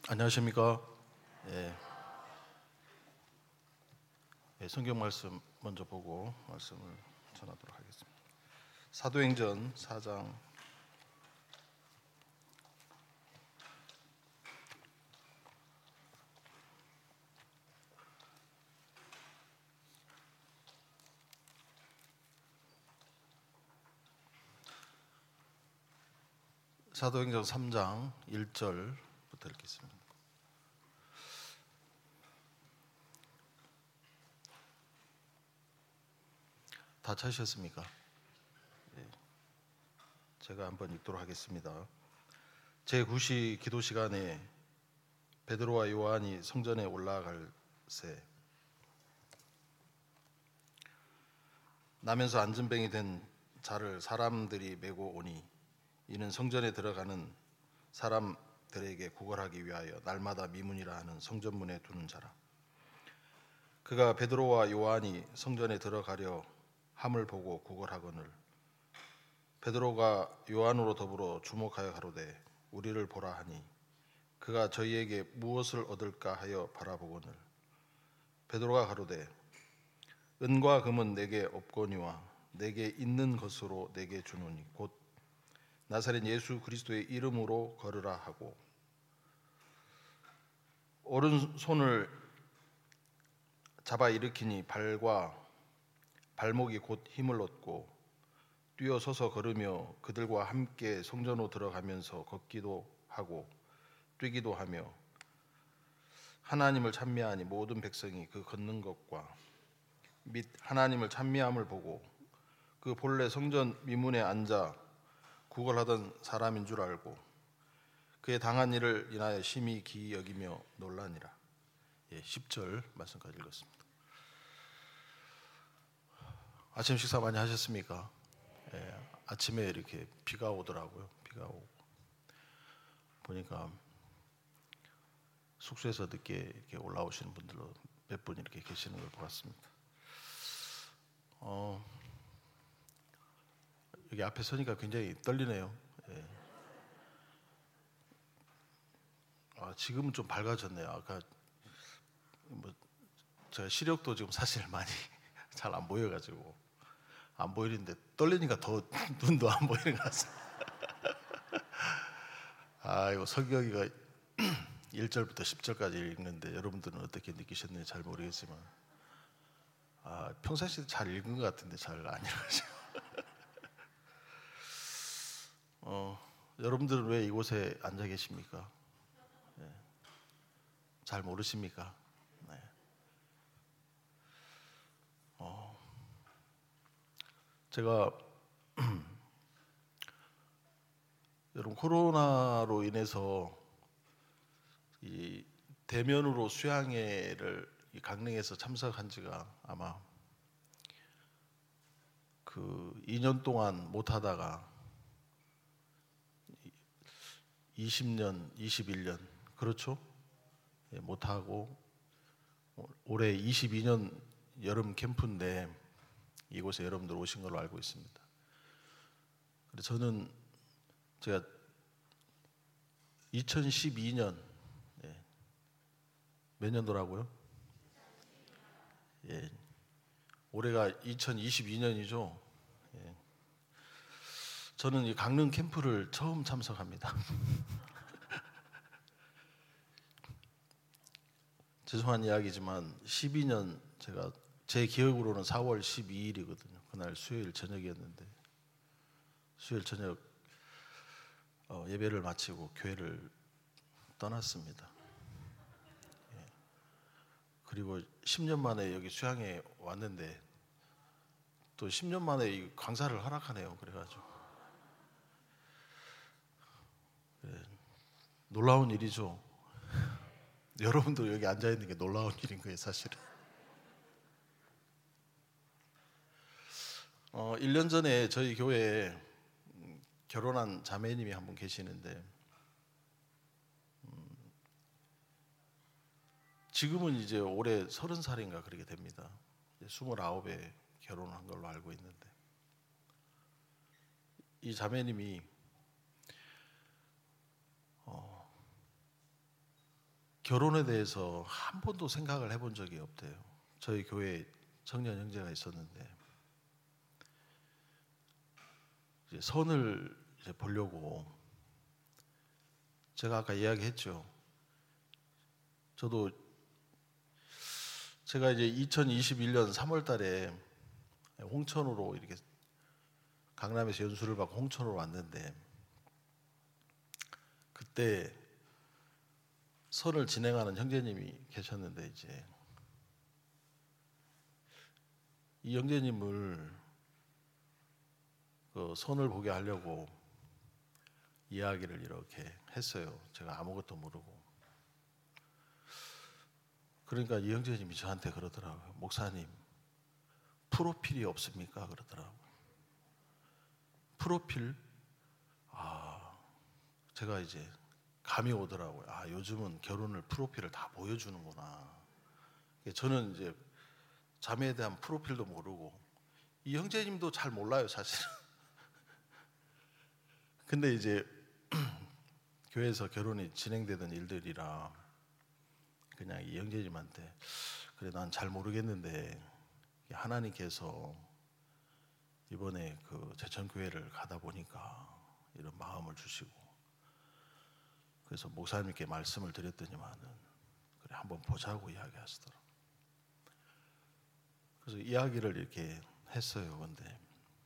안녕하십니까? 예, 성경 말씀 먼저 보고 말씀을 전하도록 하겠습니다. 사도행전 4장 3장 1절부터 읽겠습니다. 다 찾으셨습니까? 제가 한번 읽도록 하겠습니다. 제9시 기도 시간에 베드로와 요한이 성전에 올라갈새 나면서 안진뱅이 된 자를 사람들이 메고 오니 이는 성전에 들어가는 사람들에게 구걸하기 위하여 날마다 미문이라 하는 성전문에 두는 자라. 그가 베드로와 요한이 성전에 들어가려 함을 보고 구걸하거늘 베드로가 요한으로 더불어 주목하여 가로되 우리를 보라 하니 그가 저희에게 무엇을 얻을까 하여 바라보거늘 베드로가 가로되 은과 금은 내게 없거니와 내게 있는 것으로 내게 주노니 곧 나사렛 예수 그리스도의 이름으로 걸으라 하고 오른손을 잡아 일으키니 발목이 곧 힘을 얻고 뛰어 서서 걸으며 그들과 함께 성전으로 들어가면서 걷기도 하고 뛰기도 하며 하나님을 찬미하니 모든 백성이 그 걷는 것과 및 하나님을 찬미함을 보고 그 본래 성전 미문에 앉아 구걸하던 사람인 줄 알고 그의 당한 일을 인하여 심히 기이 여기며 놀라니라. 10절 말씀까지 읽었습니다. 아침 식사 많이 하셨습니까? 아침에 이렇게 비가 오더라고요. 비가 오고 보니까 숙소에서 늦게 이렇게 올라오시는 분들로 몇 분 이렇게 계시는 걸 보았습니다. 여기 앞에 서니까 굉장히 떨리네요. 지금은 좀 밝아졌네요. 아까 제가 시력도 지금 사실 많이 잘 안 보여가지고 안 보이는데 떨리니까 더 눈도 안 보이는 것 같습니다. 이거 설교기가 1절부터 10절까지 읽는데 여러분들은 어떻게 느끼셨는지 잘 모르겠지만 평상시에 잘 읽은 것 같은데 잘 안 읽으시고 여러분들은 왜 이곳에 앉아 계십니까? 잘 모르십니까? 네. 제가 여러분 코로나로 인해서 이 대면으로 수양회를 강릉에서 참석한 지가 아마 그 2년 동안 못 하다가 20년, 21년 그렇죠? 못 하고 올해 22년 여름 캠프인데 이곳에 여러분들 오신 걸로 알고 있습니다. 그래서 저는 제가 2012년 몇 년도라고요? 올해가 2022년이죠. 저는 이 강릉 캠프를 처음 참석합니다. 죄송한 이야기지만 12년 제가 제 기억으로는 4월 12일이거든요. 그날 수요일 저녁이었는데 수요일 저녁 예배를 마치고 교회를 떠났습니다. 그리고 10년 만에 여기 수양에 왔는데 또 10년 만에 이 강사를 허락하네요. 그래가지고 놀라운 일이죠. 여러분도 여기 앉아 있는 게 놀라운 일인 거예요, 사실은. 1년 전에 저희 교회에 결혼한 자매님이 한 분 계시는데 지금은 이제 올해 30살인가 그렇게 됩니다. 29에 결혼한 걸로 알고 있는데 이 자매님이 결혼에 대해서 한 번도 생각을 해본 적이 없대요. 저희 교회에 청년 형제가 있었는데 이제 선을 이제 보려고 제가 아까 이야기했죠. 제가 이제 2021년 3월 달에 홍천으로 이렇게 강남에서 연수를 받고 홍천으로 왔는데 그때 선을 진행하는 형제님이 계셨는데 이제 이 형제님을 그 선을 보게 하려고 이야기를 이렇게 했어요. 제가 아무것도 모르고. 그러니까 이 형제님이 저한테 그러더라고요. 목사님, 프로필이 없습니까? 그러더라고요. 프로필? 제가 이제 감이 오더라고요. 요즘은 결혼을 프로필을 다 보여주는구나. 저는 이제 자매에 대한 프로필도 모르고 이 형제님도 잘 몰라요, 사실은. 근데 이제 교회에서 결혼이 진행되던 일들이라 그냥 이 형제님한테 그래 난 잘 모르겠는데 하나님께서 이번에 그 제천교회를 가다 보니까 이런 마음을 주시고 그래서 목사님께 말씀을 드렸더니만은 그래 한번 보자고 이야기하시더라고요. 그래서 이야기를 이렇게 했어요. 근데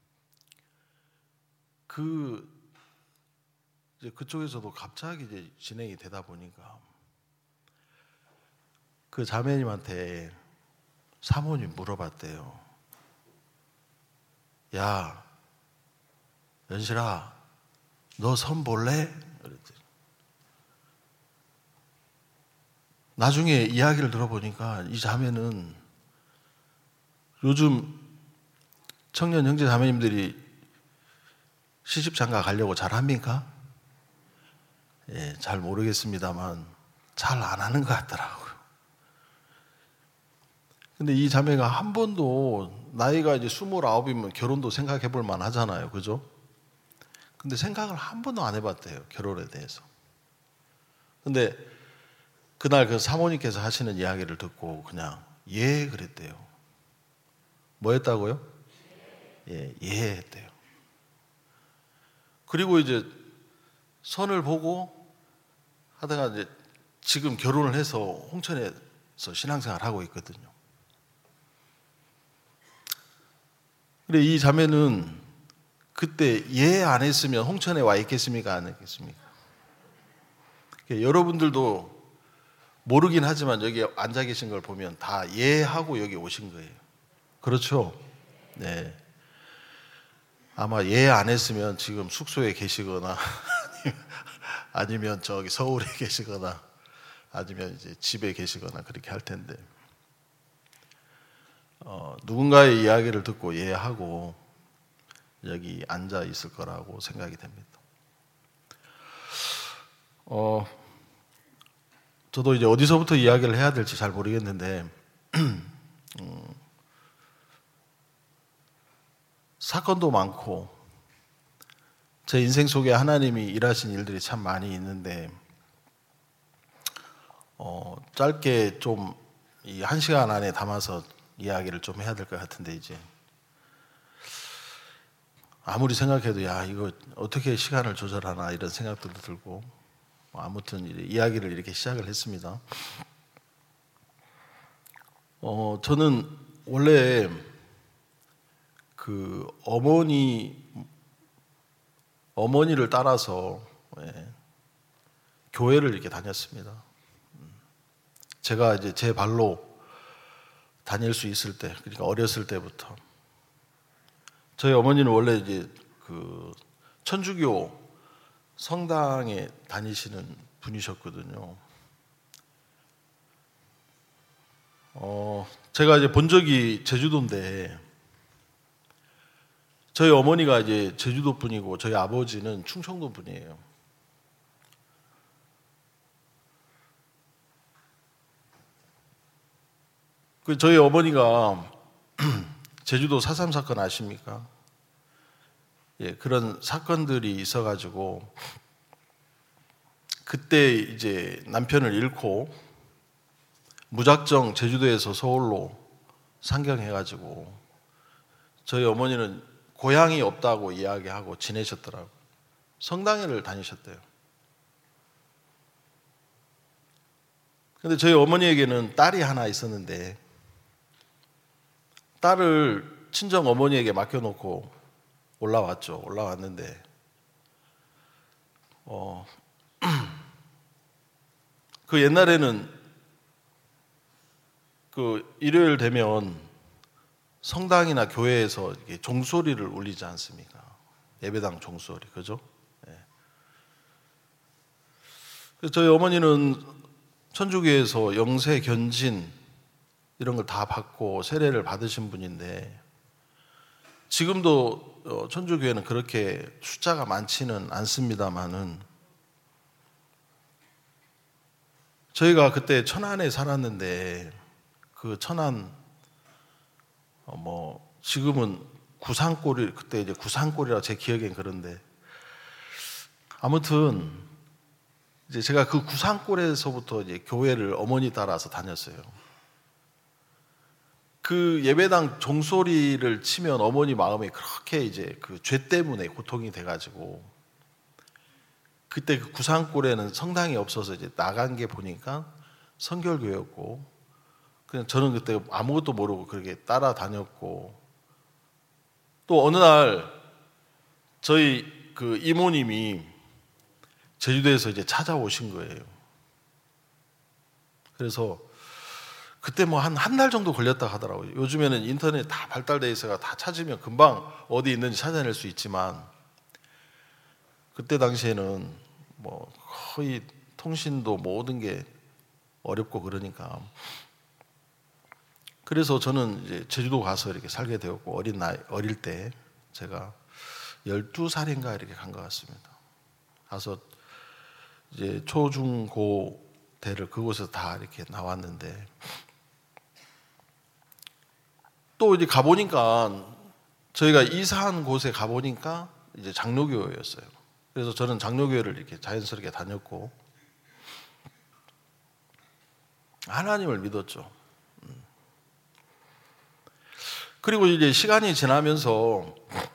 이제 그쪽에서도 갑자기 이제 진행이 되다 보니까 그 자매님한테 사모님 물어봤대요. 야, 연실아, 너 선 볼래? 그랬더니 나중에 이야기를 들어보니까 이 자매는 요즘 청년 형제 자매님들이 시집 장가 가려고 잘 합니까? 예, 잘 모르겠습니다만 잘 안 하는 것 같더라고요. 근데 이 자매가 한 번도 나이가 이제 29이면 결혼도 생각해 볼 만 하잖아요. 그죠? 근데 생각을 한 번도 안 해봤대요. 결혼에 대해서. 근데 그날 그 사모님께서 하시는 이야기를 듣고 그냥 예 그랬대요. 뭐 했다고요? 예 했대요. 그리고 이제 선을 보고 하다가 이제 지금 결혼을 해서 홍천에서 신앙생활을 하고 있거든요. 근데 이 자매는 그때 예 안 했으면 홍천에 와 있겠습니까? 안 했겠습니까? 여러분들도 모르긴 하지만 여기 앉아 계신 걸 보면 다 예 하고 여기 오신 거예요. 그렇죠? 네. 아마 예 안 했으면 지금 숙소에 계시거나 아니면 저기 서울에 계시거나 아니면 이제 집에 계시거나 그렇게 할 텐데 누군가의 이야기를 듣고 예 하고 여기 앉아 있을 거라고 생각이 됩니다. 저도 이제 어디서부터 이야기를 해야 될지 잘 모르겠는데 사건도 많고 제 인생 속에 하나님이 일하신 일들이 참 많이 있는데 짧게 좀 이 1시간 안에 담아서 이야기를 좀 해야 될 것 같은데 이제 아무리 생각해도 야 이거 어떻게 시간을 조절하나 이런 생각들도 들고 아무튼 이야기를 이렇게 시작을 했습니다. 저는 원래 그 어머니를 따라서 교회를 이렇게 다녔습니다. 제가 이제 제 발로 다닐 수 있을 때, 그러니까 어렸을 때부터 저희 어머니는 원래 이제 그 천주교 성당에 다니시는 분이셨거든요. 제가 이제 본 적이 제주도인데 저희 어머니가 이제 제주도 분이고 저희 아버지는 충청도 분이에요. 그 저희 어머니가 제주도 4.3 사건 아십니까? 예, 그런 사건들이 있어가지고 그때 이제 남편을 잃고 무작정 제주도에서 서울로 상경해가지고 저희 어머니는 고향이 없다고 이야기하고 지내셨더라고요. 성당회를 다니셨대요. 근데 저희 어머니에게는 딸이 하나 있었는데 딸을 친정 어머니에게 맡겨놓고 올라왔는데 그 옛날에는 그 일요일 되면 성당이나 교회에서 이렇게 종소리를 울리지 않습니까? 예배당 종소리, 그죠? 네. 그래서 저희 어머니는 천주교에서 영세 견진 이런 걸 다 받고 세례를 받으신 분인데 지금도 천주교회는 그렇게 숫자가 많지는 않습니다만은 저희가 그때 천안에 살았는데 그 천안 지금은 구산골이 그때 이제 구산골이라 제 기억엔 그런데 아무튼 이제 제가 그 구산골에서부터 이제 교회를 어머니 따라서 다녔어요. 그 예배당 종소리를 치면 어머니 마음에 그렇게 이제 그 죄 때문에 고통이 돼가지고 그때 그 구산골에는 성당이 없어서 이제 나간 게 보니까 성결교였고 그냥 저는 그때 아무것도 모르고 그렇게 따라다녔고 또 어느 날 저희 그 이모님이 제주도에서 이제 찾아오신 거예요. 그래서 그때 뭐 한 달 정도 걸렸다 하더라고요. 요즘에는 인터넷 다 발달돼 있어가 다 찾으면 금방 어디 있는지 찾아낼 수 있지만 그때 당시에는 뭐 거의 통신도 모든 게 어렵고 그러니까 그래서 저는 이제 제주도 가서 이렇게 살게 되었고 어릴 때 제가 12살인가 이렇게 간 것 같습니다. 가서 이제 초, 중, 고 대를 그곳에서 다 이렇게 나왔는데 또 이제 가보니까 저희가 이사한 곳에 가보니까 이제 장로교회였어요. 그래서 저는 장로교회를 이렇게 자연스럽게 다녔고 하나님을 믿었죠. 그리고 이제 시간이 지나면서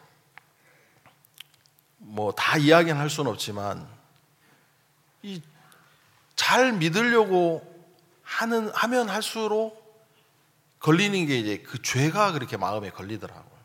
뭐 다 이야기는 할 수는 없지만 잘 믿으려고 하면 할수록 걸리는 게 이제 그 죄가 그렇게 마음에 걸리더라고요.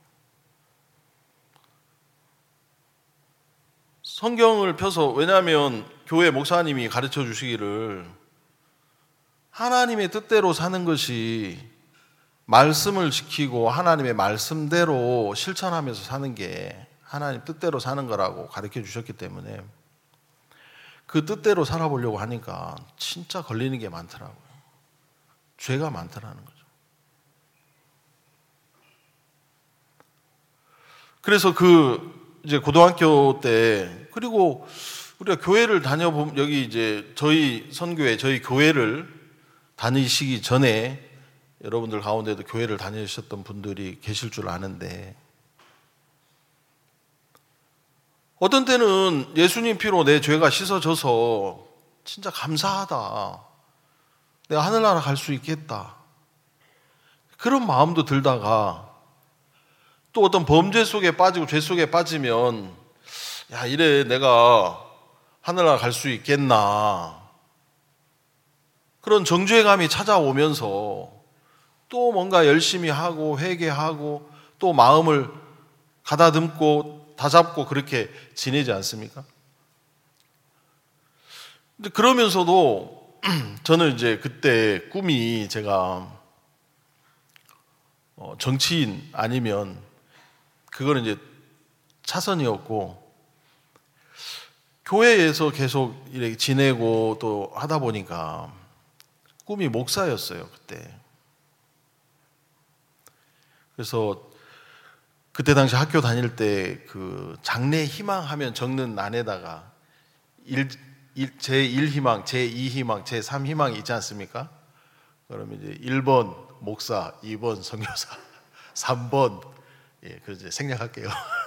성경을 펴서 왜냐하면 교회 목사님이 가르쳐 주시기를 하나님의 뜻대로 사는 것이 말씀을 지키고 하나님의 말씀대로 실천하면서 사는 게 하나님 뜻대로 사는 거라고 가르쳐 주셨기 때문에 그 뜻대로 살아보려고 하니까 진짜 걸리는 게 많더라고요. 죄가 많더라는 거죠. 그래서 이제 고등학교 때 그리고 우리가 교회를 다녀보면 여기 이제 저희 선교회 저희 교회를 다니시기 전에 여러분들 가운데도 교회를 다니셨던 분들이 계실 줄 아는데 어떤 때는 예수님 피로 내 죄가 씻어져서 진짜 감사하다. 내가 하늘나라 갈 수 있겠다. 그런 마음도 들다가 또 어떤 범죄 속에 빠지고 죄 속에 빠지면 야 이래 내가 하늘나라 갈 수 있겠나. 그런 정죄감이 찾아오면서 또 뭔가 열심히 하고 회개하고 또 마음을 가다듬고 다잡고 그렇게 지내지 않습니까? 근데 그러면서도 저는 이제 그때 꿈이 제가 정치인 아니면 그거는 이제 차선이었고 교회에서 계속 이렇게 지내고 또 하다 보니까 꿈이 목사였어요 그때. 그래서 그때 당시 학교 다닐 때 그 장래 희망하면 적는 란에다가 제1희망, 제2희망, 제3희망이 있지 않습니까? 그러면 이제 1번 목사, 2번 선교사, 3번 그 이제 생략할게요.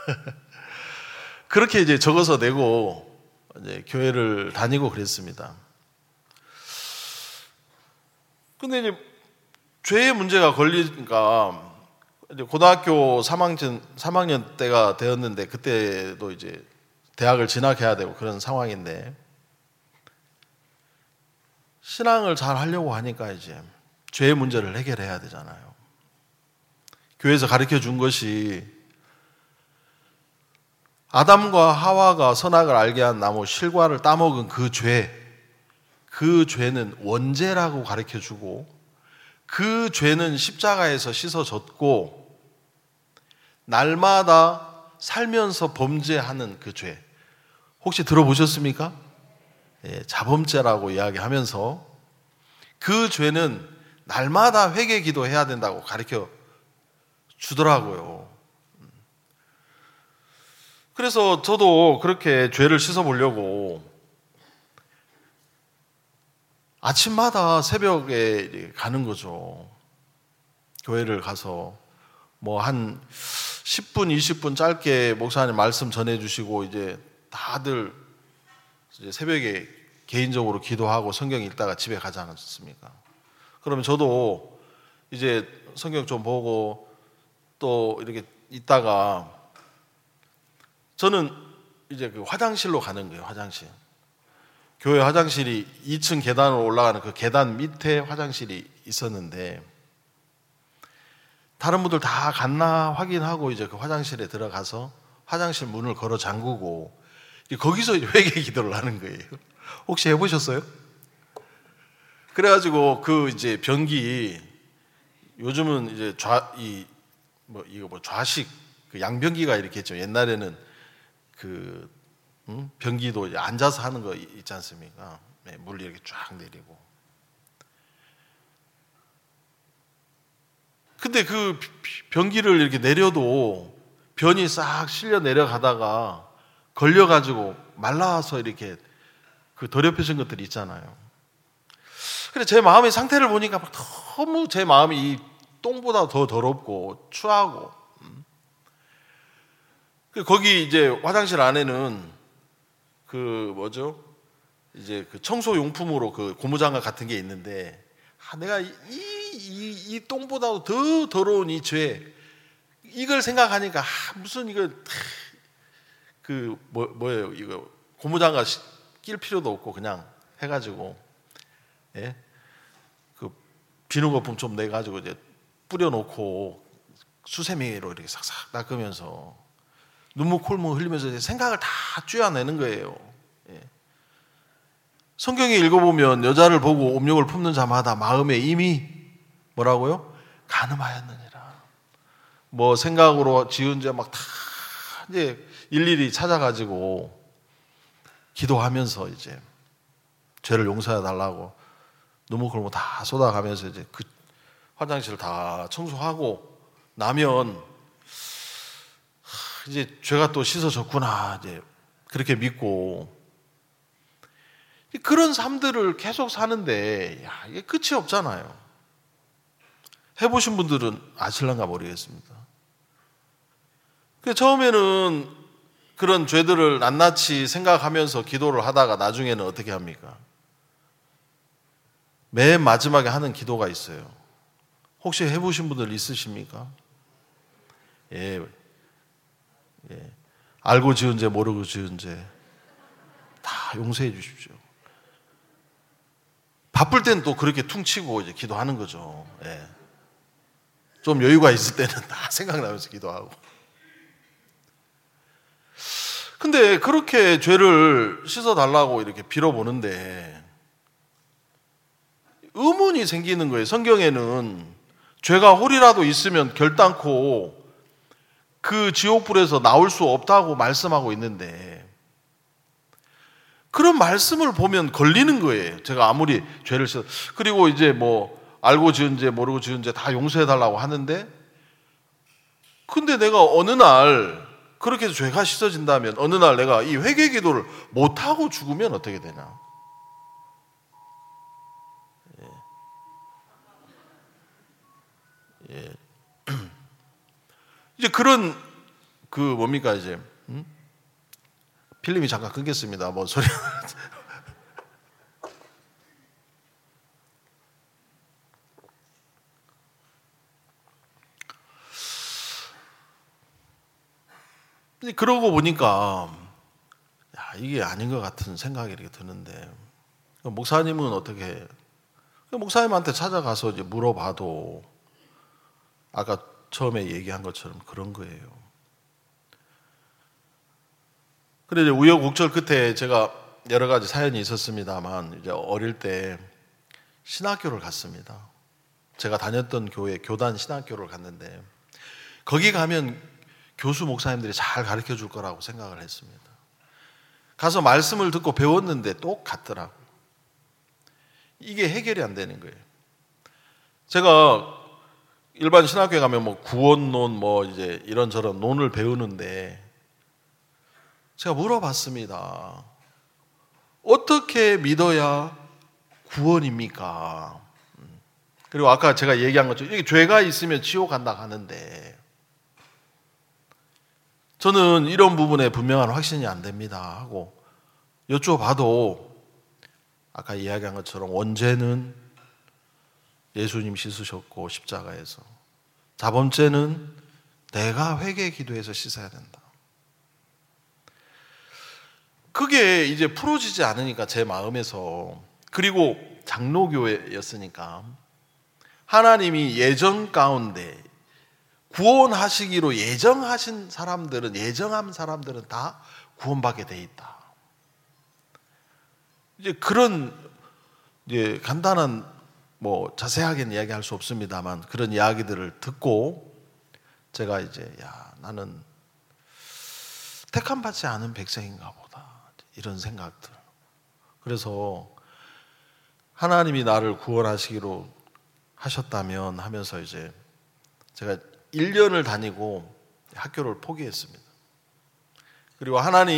그렇게 이제 적어서 내고 이제 교회를 다니고 그랬습니다. 근데 이제 죄의 문제가 걸리니까 이제 고등학교 3학년 때가 되었는데, 그때도 이제 대학을 진학해야 되고 그런 상황인데, 신앙을 잘 하려고 하니까 이제 죄의 문제를 해결해야 되잖아요. 교회에서 가르쳐 준 것이 아담과 하와가 선악을 알게 한 나무 실과를 따먹은 그 죄는 원죄라고 가르쳐 주고, 그 죄는 십자가에서 씻어졌고, 날마다 살면서 범죄하는 그 죄, 혹시 들어보셨습니까? 자범죄라고 이야기하면서 그 죄는 날마다 회개 기도해야 된다고 가르쳐 주더라고요. 그래서 저도 그렇게 죄를 씻어보려고 아침마다 새벽에 가는 거죠. 교회를 가서 뭐 한 10분, 20분 짧게 목사님 말씀 전해주시고, 이제 다들 이제 새벽에 개인적으로 기도하고 성경 읽다가 집에 가지 않았습니까? 그러면 저도 이제 성경 좀 보고 또 이렇게 있다가 저는 이제 그 화장실로 가는 거예요. 화장실. 교회 화장실이 2층 계단으로 올라가는 그 계단 밑에 화장실이 있었는데, 다른 분들 다 갔나 확인하고 이제 그 화장실에 들어가서 화장실 문을 걸어 잠그고 거기서 회개 기도를 하는 거예요. 혹시 해보셨어요? 그래가지고 그 이제 변기, 요즘은 이제 좌식 그 양변기가 이렇게 있죠. 옛날에는 그 변기도 이제 앉아서 하는 거 있지 않습니까? 네, 물 이렇게 쫙 내리고. 근데 그 변기를 이렇게 내려도 변이 싹 실려 내려가다가 걸려가지고 말라서 이렇게 그 더럽혀진 것들이 있잖아요. 그래, 제 마음의 상태를 보니까 막 너무 제 마음이 이 똥보다 더 더럽고 추하고. 거기 이제 화장실 안에는 이제 그 청소 용품으로 그 고무장갑 같은 게 있는데, 내가 이 똥보다도 더 더러운 이 죄, 이걸 생각하니까 무슨 이거 뭐예요? 이거 고무장갑 낄 필요도 없고 그냥 해가지고, 예? 그 비누 거품 좀 내가지고 이제 뿌려놓고 수세미로 이렇게 싹싹 닦으면서 눈물 콧물 흘리면서 이제 생각을 다 쥐어내는 거예요. 예. 성경에 읽어보면 여자를 보고 음욕을 품는 자마다 마음에 이미 뭐라고요? 간음하였느니라. 뭐 생각으로 지은 죄 막 다 이제 일일이 찾아가지고 기도하면서 이제 죄를 용서해 달라고 눈물 콧물 다 쏟아가면서 이제 그 화장실을 다 청소하고 나면 이제 죄가 또 씻어졌구나, 이제 그렇게 믿고 그런 삶들을 계속 사는데, 이게 끝이 없잖아요. 해보신 분들은 아실란가 모르겠습니다. 처음에는 그런 죄들을 낱낱이 생각하면서 기도를 하다가 나중에는 어떻게 합니까? 맨 마지막에 하는 기도가 있어요. 혹시 해보신 분들 있으십니까? 예. 알고 지은 죄 모르고 지은 죄 다 용서해 주십시오. 바쁠 때는 또 그렇게 퉁치고 이제 기도하는 거죠. 예. 좀 여유가 있을 때는 다 생각나면서 기도하고. 근데 그렇게 죄를 씻어달라고 이렇게 빌어보는데 의문이 생기는 거예요. 성경에는 죄가 홀이라도 있으면 결단코 그 지옥불에서 나올 수 없다고 말씀하고 있는데, 그런 말씀을 보면 걸리는 거예요. 제가 아무리 죄를 그리고 이제 뭐 알고 지은 죄 모르고 지은 죄 다 용서해달라고 하는데, 근데 내가 어느 날 그렇게 해서 죄가 씻어진다면 어느 날 내가 이 회개 기도를 못하고 죽으면 어떻게 되냐? 예. 이제 그런 뭡니까 이제 필름이 잠깐 끊겼습니다. 뭐 소리. 그러고 보니까 이게 아닌 것 같은 생각이 이렇게 드는데, 목사님은 어떻게, 목사님한테 찾아가서 이제 물어봐도 아까 처음에 얘기한 것처럼 그런 거예요. 그래 이제 우여곡절 끝에 제가 여러 가지 사연이 있었습니다만, 이제 어릴 때 신학교를 갔습니다. 제가 다녔던 교회 교단 신학교를 갔는데, 거기 가면 교수 목사님들이 잘 가르쳐 줄 거라고 생각을 했습니다. 가서 말씀을 듣고 배웠는데 똑같더라고요. 이게 해결이 안 되는 거예요. 제가 일반 신학교에 가면 뭐 구원론 뭐 이제 이런저런 논을 배우는데, 제가 물어봤습니다. 어떻게 믿어야 구원입니까? 그리고 아까 제가 얘기한 것처럼 이게 죄가 있으면 지옥 간다 하는데, 저는 이런 부분에 분명한 확신이 안 됩니다 하고 여쭤봐도 아까 이야기한 것처럼 원죄는 예수님 씻으셨고 십자가에서, 자범죄는 내가 회개 기도해서 씻어야 된다. 그게 이제 풀어지지 않으니까 제 마음에서, 그리고 장로교회였으니까 하나님이 예정 가운데 구원하시기로 예정한 사람들은 다 구원받게 돼 있다. 이제 그런 이제 간단한 뭐 자세하게는 이야기할 수 없습니다만 그런 이야기들을 듣고 제가 이제 나는 택함 받지 않은 백성인가 보다 이런 생각들. 그래서 하나님이 나를 구원하시기로 하셨다면 하면서 이제 제가 1년을 다니고 학교를 포기했습니다. 그리고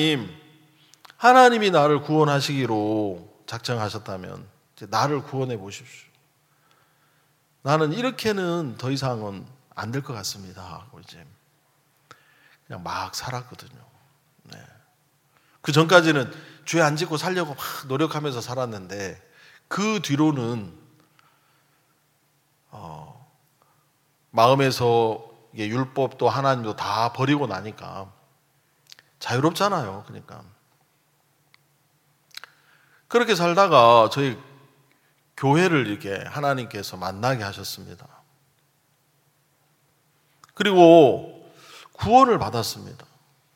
하나님이 나를 구원하시기로 작정하셨다면 이제 나를 구원해 보십시오. 나는 이렇게는 더 이상은 안 될 것 같습니다 하고 이제 그냥 막 살았거든요. 네. 그 전까지는 죄 안 짓고 살려고 막 노력하면서 살았는데, 그 뒤로는 마음에서 이게 율법도 하나님도 다 버리고 나니까 자유롭잖아요. 그러니까 그렇게 살다가 저희 교회를 이렇게 하나님께서 만나게 하셨습니다. 그리고 구원을 받았습니다.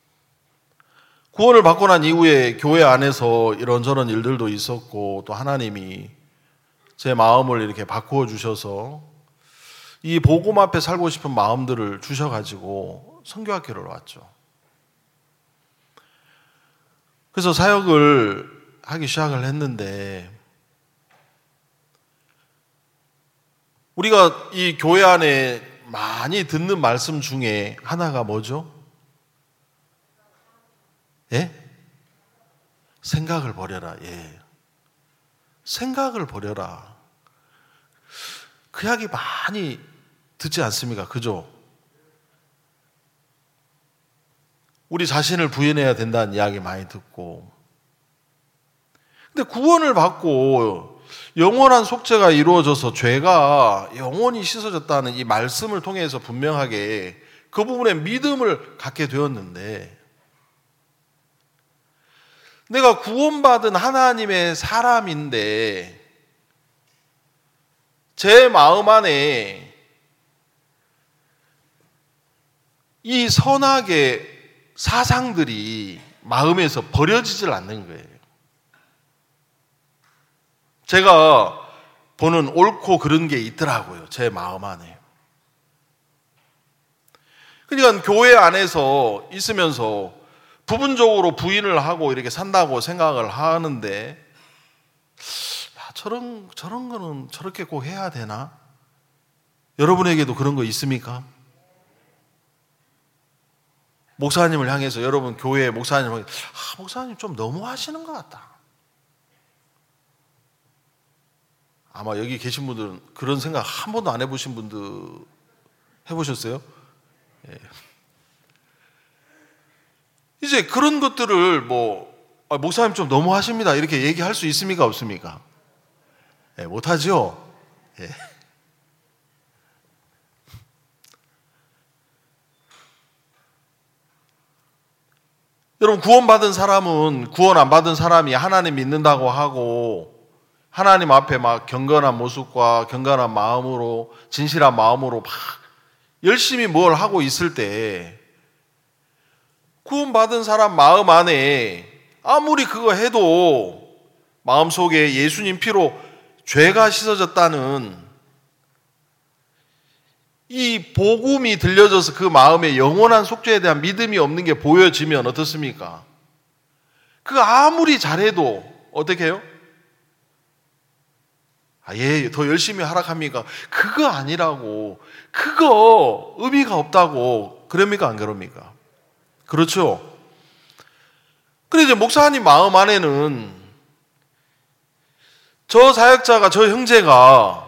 구원을 받고 난 이후에 교회 안에서 이런저런 일들도 있었고, 또 하나님이 제 마음을 이렇게 바꾸어 주셔서 이 복음 앞에 살고 싶은 마음들을 주셔가지고 선교학교를 왔죠. 그래서 사역을 하기 시작을 했는데, 우리가 이 교회 안에 많이 듣는 말씀 중에 하나가 뭐죠? 예? 생각을 버려라. 예. 생각을 버려라. 그 이야기 많이 듣지 않습니까? 그죠? 우리 자신을 부인해야 된다는 이야기 많이 듣고. 근데 구원을 받고 영원한 속죄가 이루어져서 죄가 영원히 씻어졌다는 이 말씀을 통해서 분명하게 그 부분에 믿음을 갖게 되었는데, 내가 구원받은 하나님의 사람인데 제 마음 안에 이 선악의 사상들이 마음에서 버려지질 않는 거예요. 제가 보는 옳고 그른 게 있더라고요. 제 마음 안에. 그러니까 교회 안에서 있으면서 부분적으로 부인을 하고 이렇게 산다고 생각을 하는데, 저런 거는 저렇게 꼭 해야 되나? 여러분에게도 그런 거 있습니까? 목사님을 향해서, 여러분 교회 목사님을 향해서 목사님 좀 너무 하시는 것 같다. 아마 여기 계신 분들은 그런 생각 한 번도 안 해보신 분들 해보셨어요? 예. 이제 그런 것들을 목사님 좀 너무 하십니다 이렇게 얘기할 수 있습니까? 없습니까? 예, 못하죠? 예. 여러분, 구원받은 사람은 구원 안 받은 사람이 하나님 믿는다고 하고 하나님 앞에 막 경건한 모습과 경건한 마음으로, 진실한 마음으로 막 열심히 뭘 하고 있을 때 구원받은 사람 마음 안에 아무리 그거 해도 마음속에 예수님 피로 죄가 씻어졌다는 이 복음이 들려져서 그 마음에 영원한 속죄에 대한 믿음이 없는 게 보여지면 어떻습니까? 그 아무리 잘해도 어떻게 해요? 더 열심히 하락합니까? 그거 아니라고. 그거 의미가 없다고. 그럽니까? 안 그럽니까? 그렇죠? 그래, 이제 목사님 마음 안에는 저 사역자가, 저 형제가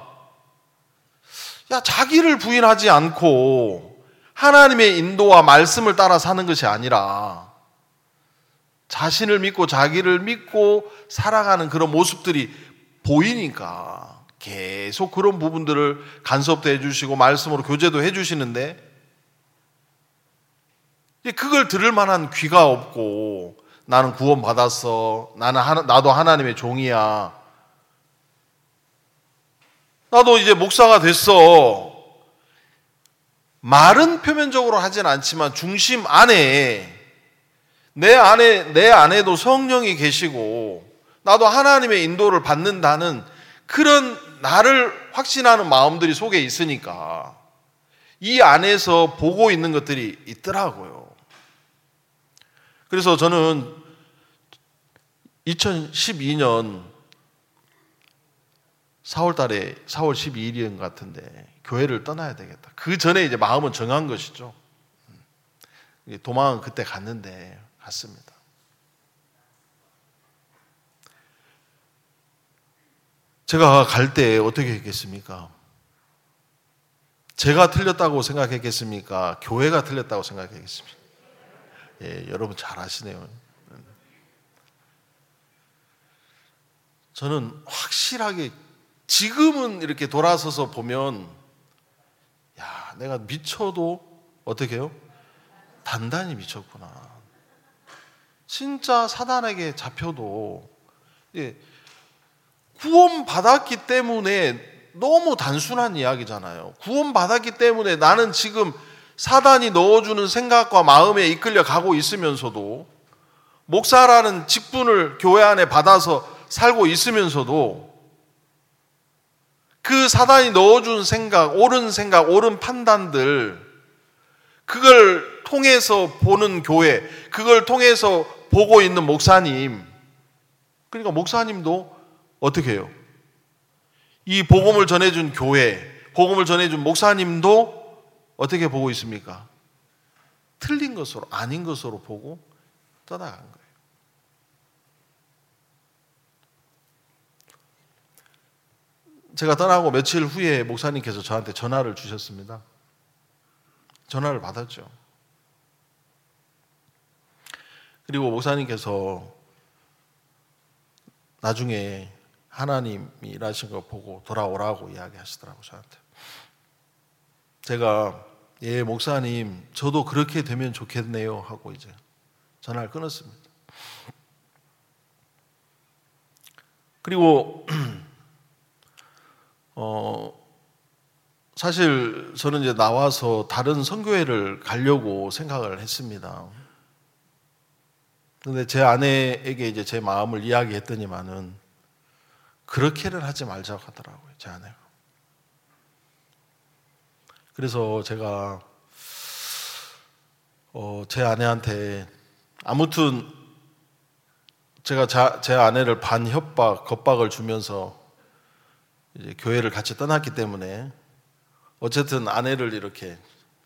자기를 부인하지 않고 하나님의 인도와 말씀을 따라 사는 것이 아니라 자신을 믿고 자기를 믿고 살아가는 그런 모습들이 보이니까 계속 그런 부분들을 간섭도 해주시고 말씀으로 교제도 해주시는데 그걸 들을 만한 귀가 없고 나는 구원받았어. 나도 하나님의 종이야. 나도 이제 목사가 됐어. 말은 표면적으로 하진 않지만 중심 안에 내 안에도 성령이 계시고 나도 하나님의 인도를 받는다는 그런 나를 확신하는 마음들이 속에 있으니까 이 안에서 보고 있는 것들이 있더라고요. 그래서 저는 2012년 4월 12일인 것 같은데 교회를 떠나야 되겠다. 그 전에 이제 마음은 정한 것이죠. 도망은 그때 갔습니다. 제가 갈 때 어떻게 했겠습니까? 제가 틀렸다고 생각했겠습니까? 교회가 틀렸다고 생각했겠습니까? 여러분 잘 아시네요. 저는 확실하게 지금은 이렇게 돌아서서 보면 내가 미쳐도 어떻게 해요? 단단히 미쳤구나. 진짜 사단에게 잡혀도 구원받았기 때문에 너무 단순한 이야기잖아요. 구원받았기 때문에 나는 지금 사단이 넣어주는 생각과 마음에 이끌려 가고 있으면서도 목사라는 직분을 교회 안에 받아서 살고 있으면서도 그 사단이 넣어준 생각, 옳은 판단들, 그걸 통해서 보는 교회, 그걸 통해서 보고 있는 목사님, 그러니까 목사님도 어떻게 해요? 이 복음을 전해준 교회, 복음을 전해준 목사님도 어떻게 보고 있습니까? 틀린 것으로, 아닌 것으로 보고 떠나간 거예요. 제가 떠나고 며칠 후에 목사님께서 저한테 전화를 주셨습니다. 전화를 받았죠. 그리고 목사님께서 나중에 하나님이 일하신 거 보고 돌아오라고 이야기하시더라고요, 저한테. 제가 목사님 저도 그렇게 되면 좋겠네요 하고 이제 전화를 끊었습니다. 그리고 사실 저는 이제 나와서 다른 선교회를 가려고 생각을 했습니다. 근데 제 아내에게 이제 제 마음을 이야기했더니만은 그렇게는 하지 말자고 하더라고요, 제 아내가. 그래서 제가 제 아내한테 아무튼 제가 제 아내를 겁박을 주면서 이제 교회를 같이 떠났기 때문에 어쨌든 아내를 이렇게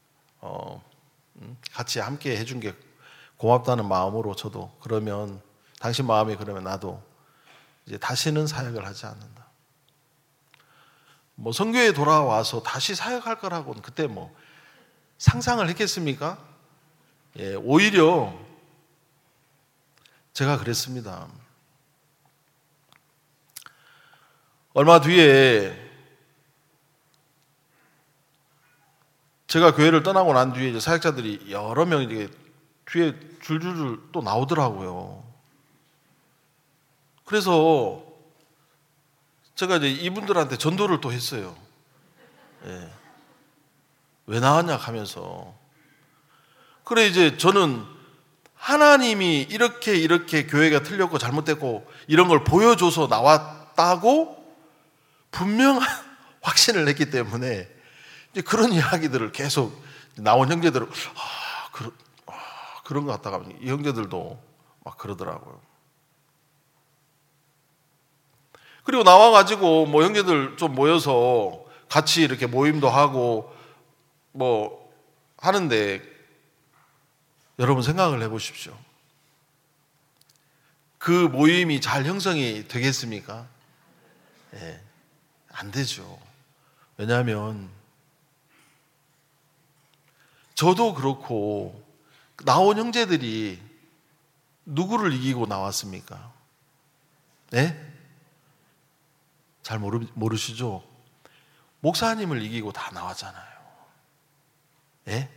같이 함께 해준 게 고맙다는 마음으로 저도 그러면 당신 마음이 그러면 나도 이제 다시는 사역을 하지 않는다. 선교에 돌아와서 다시 사역할 거라고는 그때 상상을 했겠습니까? 오히려 제가 그랬습니다. 얼마 뒤에 제가 교회를 떠나고 난 뒤에 이제 사역자들이 여러 명이 뒤에 줄줄줄 또 나오더라고요. 그래서 제가 이제 이분들한테 전도를 또 했어요. 예. 왜 나왔냐 하면서. 그래 이제 저는 하나님이 이렇게 교회가 틀렸고 잘못됐고 이런 걸 보여줘서 나왔다고 분명한 확신을 했기 때문에 이제 그런 이야기들을 계속 나온 형제들은 그런 것 같다가 이 형제들도 막 그러더라고요. 그리고 나와가지고 뭐 형제들 좀 모여서 같이 이렇게 모임도 하고 뭐 하는데 여러분 생각을 해보십시오. 그 모임이 잘 형성이 되겠습니까? 예, 안 되죠. 왜냐하면 저도 그렇고 나온 형제들이 누구를 이기고 나왔습니까? 네? 잘 모르시죠? 목사님을 이기고 다 나왔잖아요. 예?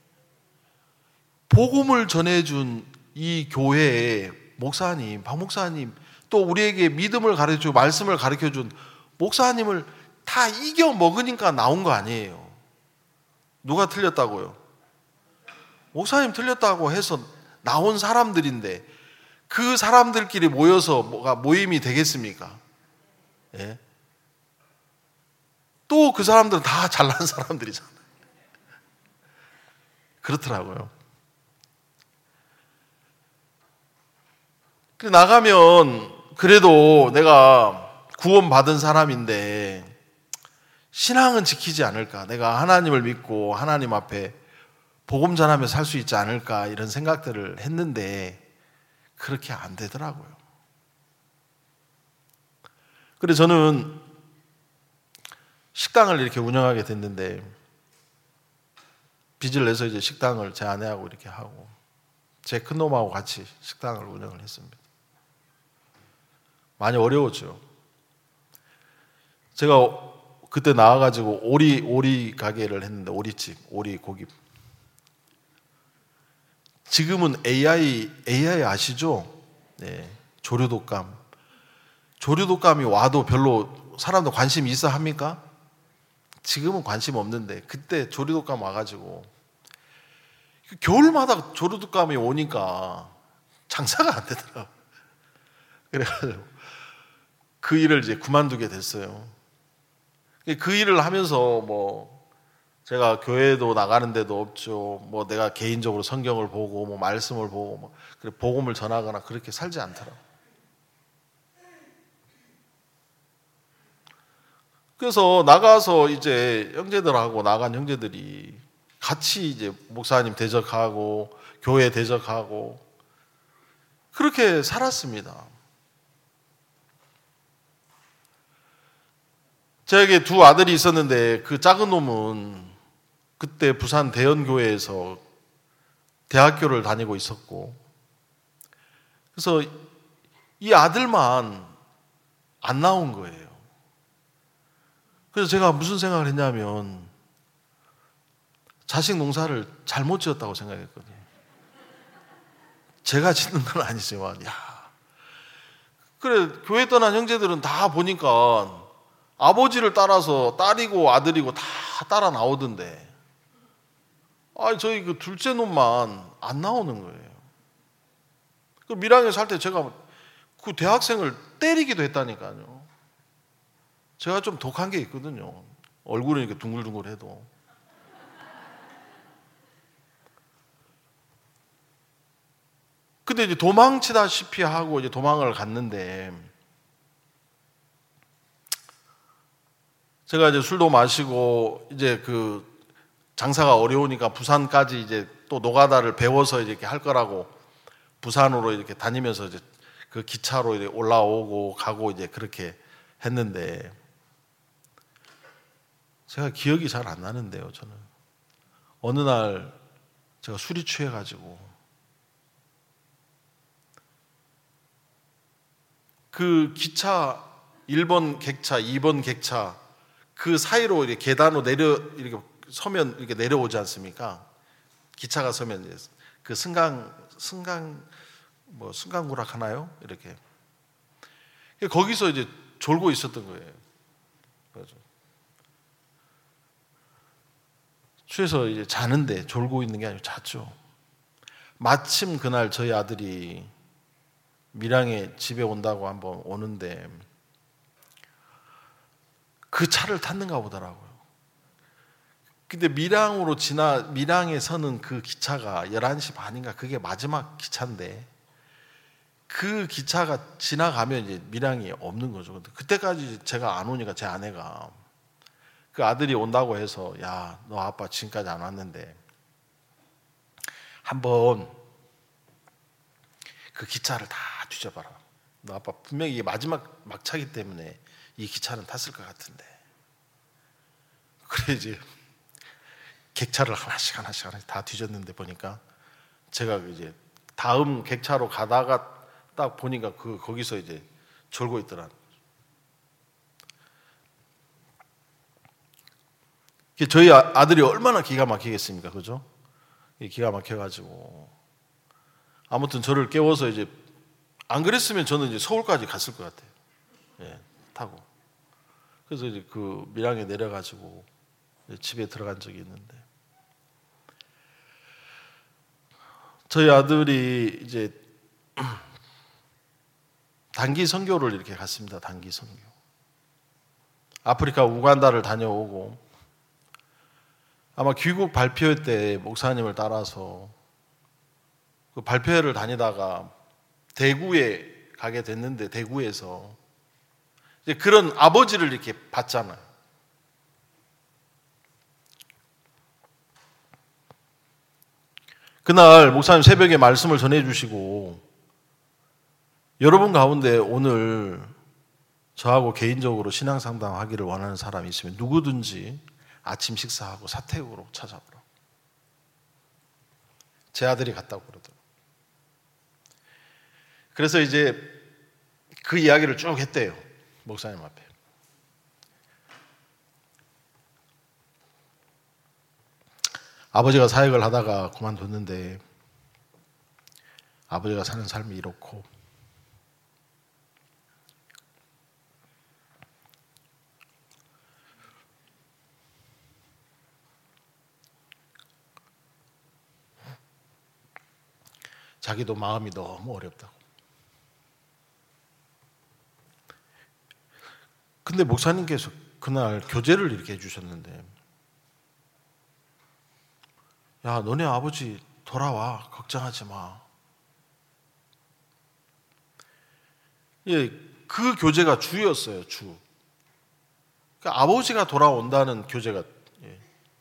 복음을 전해준 이 교회의 목사님, 박 목사님, 또 우리에게 믿음을 가르쳐주고 말씀을 가르쳐준 목사님을 다 이겨 먹으니까 나온 거 아니에요. 누가 틀렸다고요? 목사님 틀렸다고 해서 나온 사람들인데 그 사람들끼리 모여서 뭐가 모임이 되겠습니까? 예? 또 그 사람들은 다 잘난 사람들이잖아요. 그렇더라고요. 나가면 그래도 내가 구원받은 사람인데 신앙은 지키지 않을까? 내가 하나님을 믿고 하나님 앞에 복음 전하며 살 수 있지 않을까? 이런 생각들을 했는데 그렇게 안 되더라고요. 그래서 저는 식당을 이렇게 운영하게 됐는데 빚을 내서 이제 식당을 제 아내하고 이렇게 하고 제 큰놈하고 같이 식당을 운영을 했습니다. 많이 어려웠죠. 제가 그때 나와가지고 오리 가게를 했는데 오리집, 오리 고기. 지금은 AI 아시죠? 네, 조류독감. 조류독감이 와도 별로 사람들 관심이 있어 합니까? 지금은 관심 없는데 그때 조류독감 와가지고 겨울마다 조류독감이 오니까 장사가 안 되더라고요. 그래가지고 그 일을 이제 그만두게 됐어요. 그 일을 하면서 뭐 제가 교회도 나가는 데도 없죠. 뭐 내가 개인적으로 성경을 보고 뭐 말씀을 보고 뭐 그래 복음을 전하거나 그렇게 살지 않더라고요. 그래서 나가서 이제 형제들하고 나간 형제들이 같이 이제 목사님 대적하고 교회 대적하고 그렇게 살았습니다. 저에게 두 아들이 있었는데 그 작은 놈은 그때 부산 대연교회에서 대학교를 다니고 있었고 그래서 이 아들만 안 나온 거예요. 그래서 제가 무슨 생각을 했냐면 자식 농사를 잘못 지었다고 생각했거든요. 제가 짓는 건 아니지만 그래 교회 떠난 형제들은 다 보니까 아버지를 따라서 딸이고 아들이고 다 따라 나오던데 저희 그 둘째 놈만 안 나오는 거예요. 그 밀양에 살 때 제가 그 대학생을 때리기도 했다니까요. 제가 좀 독한 게 있거든요. 얼굴은 이렇게 둥글둥글해도. 근데 이제 도망치다시피 하고 이제 도망을 갔는데 제가 이제 술도 마시고 이제 그 장사가 어려우니까 부산까지 이제 또 노가다를 배워서 이렇게 할 거라고 부산으로 이렇게 다니면서 이제 그 기차로 이제 올라오고 가고 이제 그렇게 했는데 제가 기억이 잘 안 나는데요, 저는. 어느 날 제가 술이 취해가지고 그 기차 1번 객차, 2번 객차 그 사이로 이렇게 계단으로 이렇게 서면 이렇게 내려오지 않습니까? 기차가 서면 그 승강구락 하나요? 이렇게. 거기서 이제 졸고 있었던 거예요. 그래서 취해서 이제 자는데 졸고 있는 게 아니고 잤죠. 마침 그날 저희 아들이 밀양에 집에 온다고 한번 오는데 그 차를 탔는가 보더라고요. 근데 밀양에 서는 그 기차가 11시 반인가 그게 마지막 기차인데 그 기차가 지나가면 이제 밀양이 없는 거죠. 근데 그때까지 제가 안 오니까 제 아내가 그 아들이 온다고 해서 야, 너 아빠 지금까지 안 왔는데 한번 그 기차를 다 뒤져봐라. 너 아빠 분명히 이게 마지막 막차기 때문에 이 기차는 탔을 것 같은데. 그래 이제 객차를 하나씩 다 뒤졌는데 보니까 제가 이제 다음 객차로 가다가 딱 보니까 거기서 이제 졸고 있더라. 저희 아들이 얼마나 기가 막히겠습니까, 그죠? 기가 막혀가지고 아무튼 저를 깨워서 이제 안 그랬으면 저는 이제 서울까지 갔을 것 같아요. 예, 타고. 그래서 이제 그 밀양에 내려가지고 집에 들어간 적이 있는데 저희 아들이 이제 단기 선교를 이렇게 갔습니다. 단기 선교. 아프리카 우간다를 다녀오고 아마 귀국 발표회 때 목사님을 따라서 그 발표회를 다니다가 대구에 가게 됐는데 대구에서 이제 그런 아버지를 이렇게 봤잖아요. 그날 목사님 새벽에 말씀을 전해주시고 여러분 가운데 오늘 저하고 개인적으로 신앙 상담하기를 원하는 사람이 있으면 누구든지 아침 식사하고 사택으로 찾아오라. 제 아들이 갔다고 그러더라고요. 그래서 이제 그 이야기를 쭉 했대요. 목사님 앞에. 아버지가 사역을 하다가 그만뒀는데 아버지가 사는 삶이 이렇고 자기도 마음이 너무 어렵다고. 근데 목사님께서 그날 교제를 이렇게 해주셨는데 야, 너네 아버지 돌아와. 걱정하지 마. 예, 그 교제가 주였어요, 주. 그러니까 아버지가 돌아온다는 교제가. 예.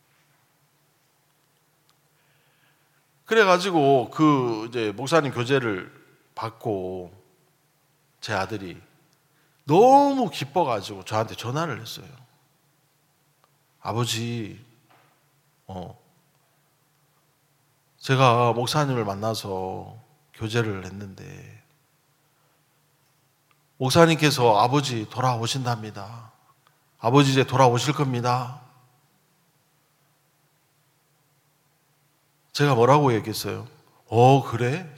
그래가지고 그 이제 목사님 교제를 받고 제 아들이 너무 기뻐가지고 저한테 전화를 했어요. 아버지, 제가 목사님을 만나서 교제를 했는데 목사님께서 아버지 돌아오신답니다. 아버지 이제 돌아오실 겁니다. 제가 뭐라고 얘기했어요? 그래?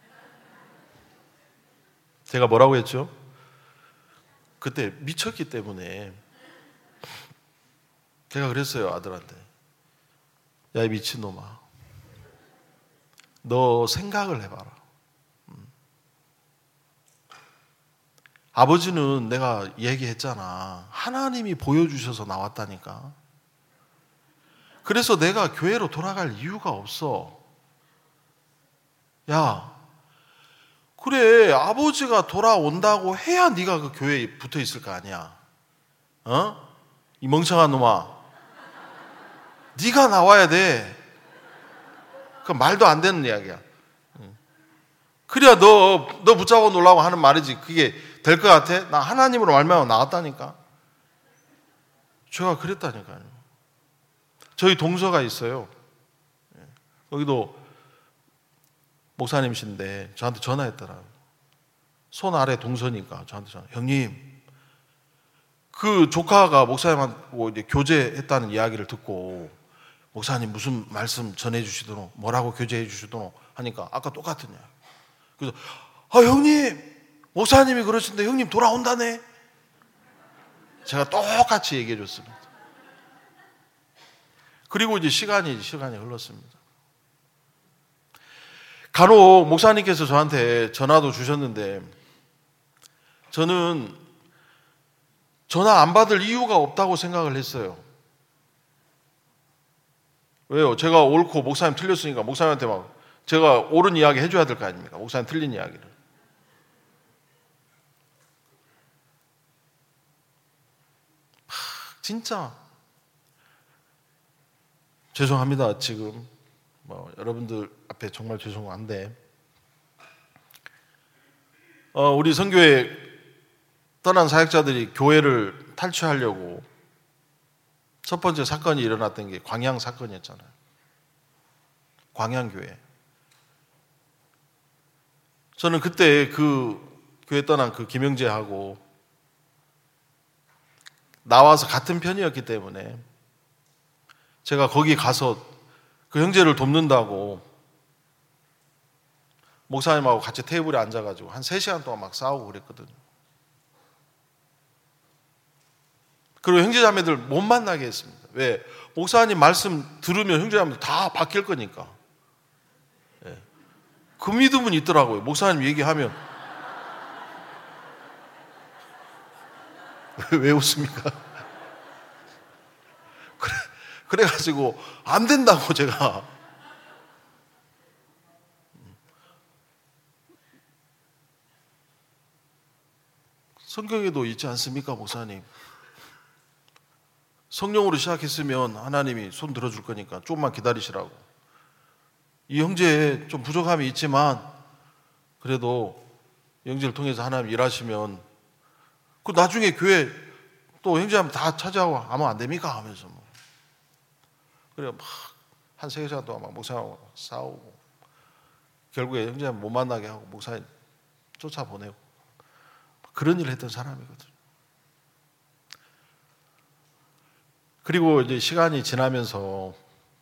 제가 뭐라고 했죠? 그때 미쳤기 때문에 제가 그랬어요, 아들한테. 야, 이 미친놈아. 너 생각을 해봐라. 아버지는 내가 얘기했잖아. 하나님이 보여주셔서 나왔다니까. 그래서 내가 교회로 돌아갈 이유가 없어. 야, 그래, 아버지가 돌아온다고 해야 네가 그 교회에 붙어 있을 거 아니야. 이 멍청한 놈아. 네가 나와야 돼. 그 말도 안 되는 이야기야. 그래야 너 붙잡고 놀라고 하는 말이지. 그게 될 것 같아? 나 하나님으로 말미암아 나왔다니까. 제가 그랬다니까요. 저희 동서가 있어요. 여기도 목사님이신데 저한테 전화했더라고요. 손 아래 동서니까 저한테 전화. 형님, 그 조카가 목사님하고 이제 교제했다는 이야기를 듣고 목사님 무슨 말씀 전해주시도록 뭐라고 교제해 주시도록 하니까 아까 똑같은 이야기. 그래서 형님 목사님이 그러신데 형님 돌아온다네. 제가 똑같이 얘기해 줬습니다. 그리고 이제 시간이 흘렀습니다. 간혹 목사님께서 저한테 전화도 주셨는데 저는 전화 안 받을 이유가 없다고 생각을 했어요. 왜요? 제가 옳고 목사님 틀렸으니까 목사님한테 막 제가 옳은 이야기 해줘야 될 거 아닙니까? 목사님 틀린 이야기를. 진짜 죄송합니다. 지금 여러분들 앞에 정말 죄송한데 우리 선교회 떠난 사역자들이 교회를 탈취하려고 첫 번째 사건이 일어났던 게 광양 사건이었잖아요. 광양교회. 저는 그때 그 교회 떠난 그 김영재하고 나와서 같은 편이었기 때문에 제가 거기 가서 그 형제를 돕는다고 목사님하고 같이 테이블에 앉아가지고 한 3시간 동안 막 싸우고 그랬거든요. 그리고 형제자매들 못 만나게 했습니다. 왜? 목사님 말씀 들으면 형제자매들 다 바뀔 거니까. 그 믿음은 있더라고요. 목사님 얘기하면. 왜 웃습니까? 그래가지고 안 된다고 제가. 성경에도 있지 않습니까, 목사님? 성령으로 시작했으면 하나님이 손 들어줄 거니까 조금만 기다리시라고. 이 형제에 좀 부족함이 있지만 그래도 형제를 통해서 하나님 일하시면 그 나중에 교회 또 형제하면 다 찾아와 하면 안 됩니까? 하면서 그래 막 한 3시간 동안 막 목사님하고 싸우고 결국에 형제하면 못 만나게 하고 목사님 쫓아보내고 그런 일을 했던 사람이거든요. 그리고 이제 시간이 지나면서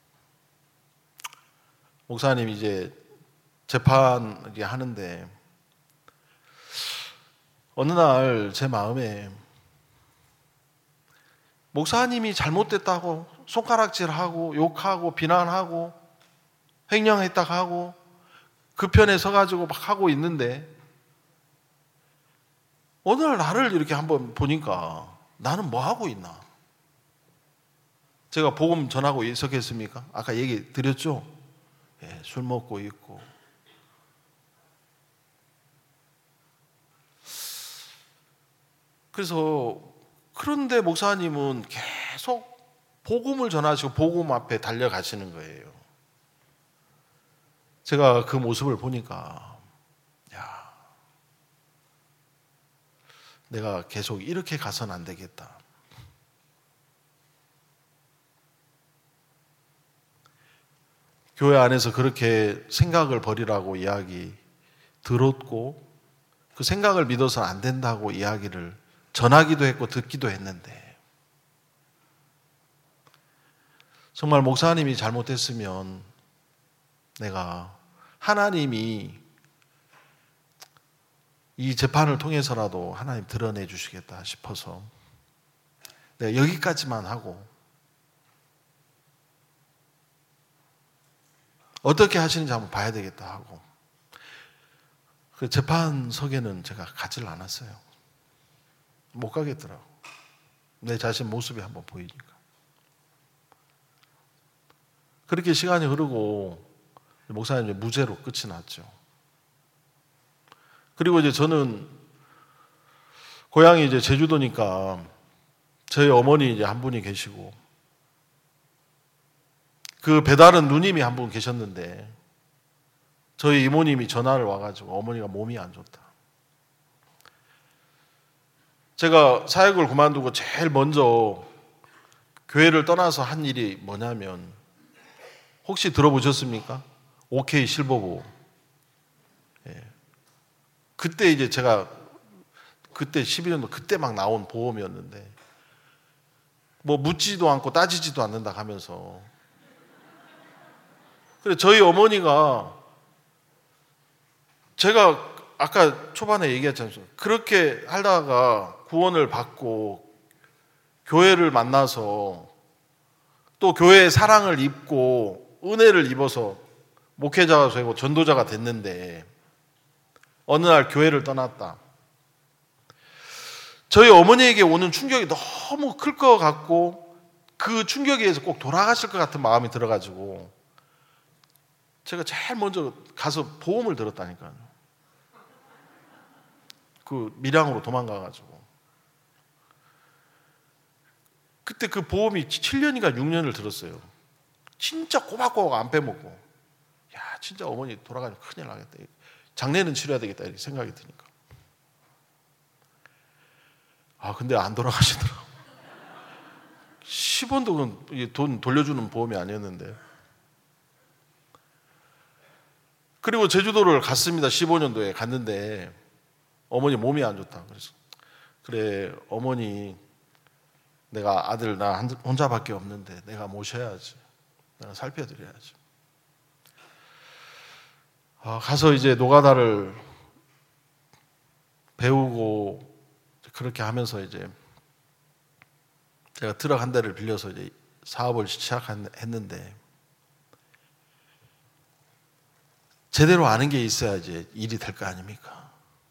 목사님이 이제 재판을 하는데 어느 날 제 마음에 목사님이 잘못됐다고 손가락질하고 욕하고 비난하고 횡령했다고 하고 그 편에 서가지고 막 하고 있는데 어느 날 나를 이렇게 한번 보니까 나는 뭐 하고 있나? 제가 복음 전하고 있었겠습니까? 아까 얘기 드렸죠? 예, 술 먹고 있고 그래서 그런데 목사님은 계속 복음을 전하시고 복음 앞에 달려가시는 거예요. 제가 그 모습을 보니까 야, 내가 계속 이렇게 가서는 안 되겠다. 교회 안에서 그렇게 생각을 버리라고 이야기 들었고 그 생각을 믿어서는 안 된다고 이야기를 전하기도 했고 듣기도 했는데 정말 목사님이 잘못했으면 내가 하나님이 이 재판을 통해서라도 하나님 드러내 주시겠다 싶어서 내가 여기까지만 하고 어떻게 하시는지 한번 봐야 되겠다 하고 그 재판석에는 제가 가지를 않았어요. 못 가겠더라고. 내 자신 모습이 한번 보이니까. 그렇게 시간이 흐르고 목사님 무죄로 끝이 났죠. 그리고 이제 저는 고향이 이제 제주도니까 저희 어머니 이제 한 분이 계시고 그 배달은 누님이 한 분 계셨는데 저희 이모님이 전화를 와가지고 어머니가 몸이 안 좋다. 제가 사역을 그만두고 제일 먼저 교회를 떠나서 한 일이 뭐냐면 혹시 들어보셨습니까? OK 실버보. 예. 그때 이제 제가 그때 12년도 그때 막 나온 보험이었는데 뭐 묻지도 않고 따지지도 않는다 하면서 그래 저희 어머니가 제가 아까 초반에 얘기했지 않습니까? 그렇게 하다가 구원을 받고 교회를 만나서 또 교회의 사랑을 입고 은혜를 입어서 목회자가 되고 전도자가 됐는데 어느 날 교회를 떠났다. 저희 어머니에게 오는 충격이 너무 클 것 같고 그 충격에 의해서 꼭 돌아가실 것 같은 마음이 들어가지고 제가 제일 먼저 가서 보험을 들었다니까요. 그 밀양으로 도망가가지고 그때 그 보험이 7년인가 6년을 들었어요. 진짜 꼬박꼬박 안 빼먹고 야 진짜 어머니 돌아가면 큰일 나겠다. 장례는 치러야 되겠다 이렇게 생각이 드니까 근데 안 돌아가시더라고. 10원도 돈 돌려주는 보험이 아니었는데. 그리고 제주도를 갔습니다. 15년도에 갔는데 어머니 몸이 안 좋다. 그래서 그래 어머니 내가 아들 나 혼자밖에 없는데 내가 모셔야지. 내가 살펴드려야지. 가서 이제 노가다를 배우고 그렇게 하면서 이제 제가 트럭 한 대를 빌려서 이제 사업을 시작했는데 제대로 아는 게 있어야 이제 일이 될 거 아닙니까?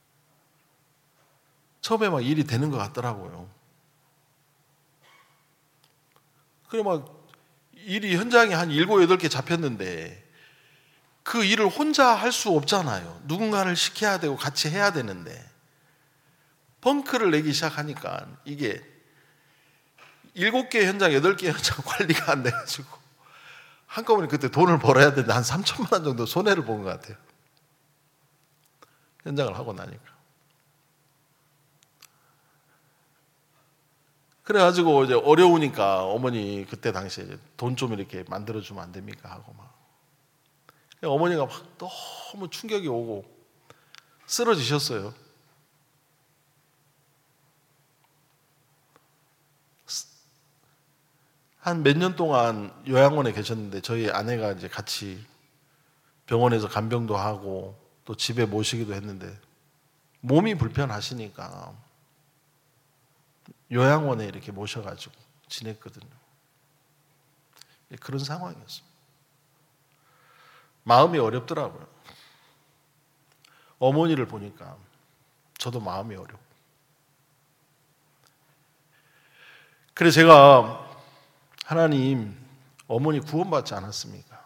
처음에 막 일이 되는 것 같더라고요. 그래 막 일이 현장에 한 7, 8개 잡혔는데 그 일을 혼자 할 수 없잖아요. 누군가를 시켜야 되고 같이 해야 되는데 펑크를 내기 시작하니까 이게 7개 현장, 8개 현장 관리가 안 돼가지고 한꺼번에 그때 돈을 벌어야 되는데 한 3천만 원 정도 손해를 본 것 같아요. 현장을 하고 나니까. 그래가지고 이제 어려우니까 어머니 그때 당시에 돈 좀 이렇게 만들어주면 안 됩니까? 하고 막. 어머니가 막 너무 충격이 오고 쓰러지셨어요. 한 몇 년 동안 요양원에 계셨는데 저희 아내가 이제 같이 병원에서 간병도 하고 또 집에 모시기도 했는데 몸이 불편하시니까 요양원에 이렇게 모셔가지고 지냈거든요. 그런 상황이었어요. 마음이 어렵더라고요. 어머니를 보니까 저도 마음이 어렵고. 그래서 제가 하나님, 어머니 구원받지 않았습니까?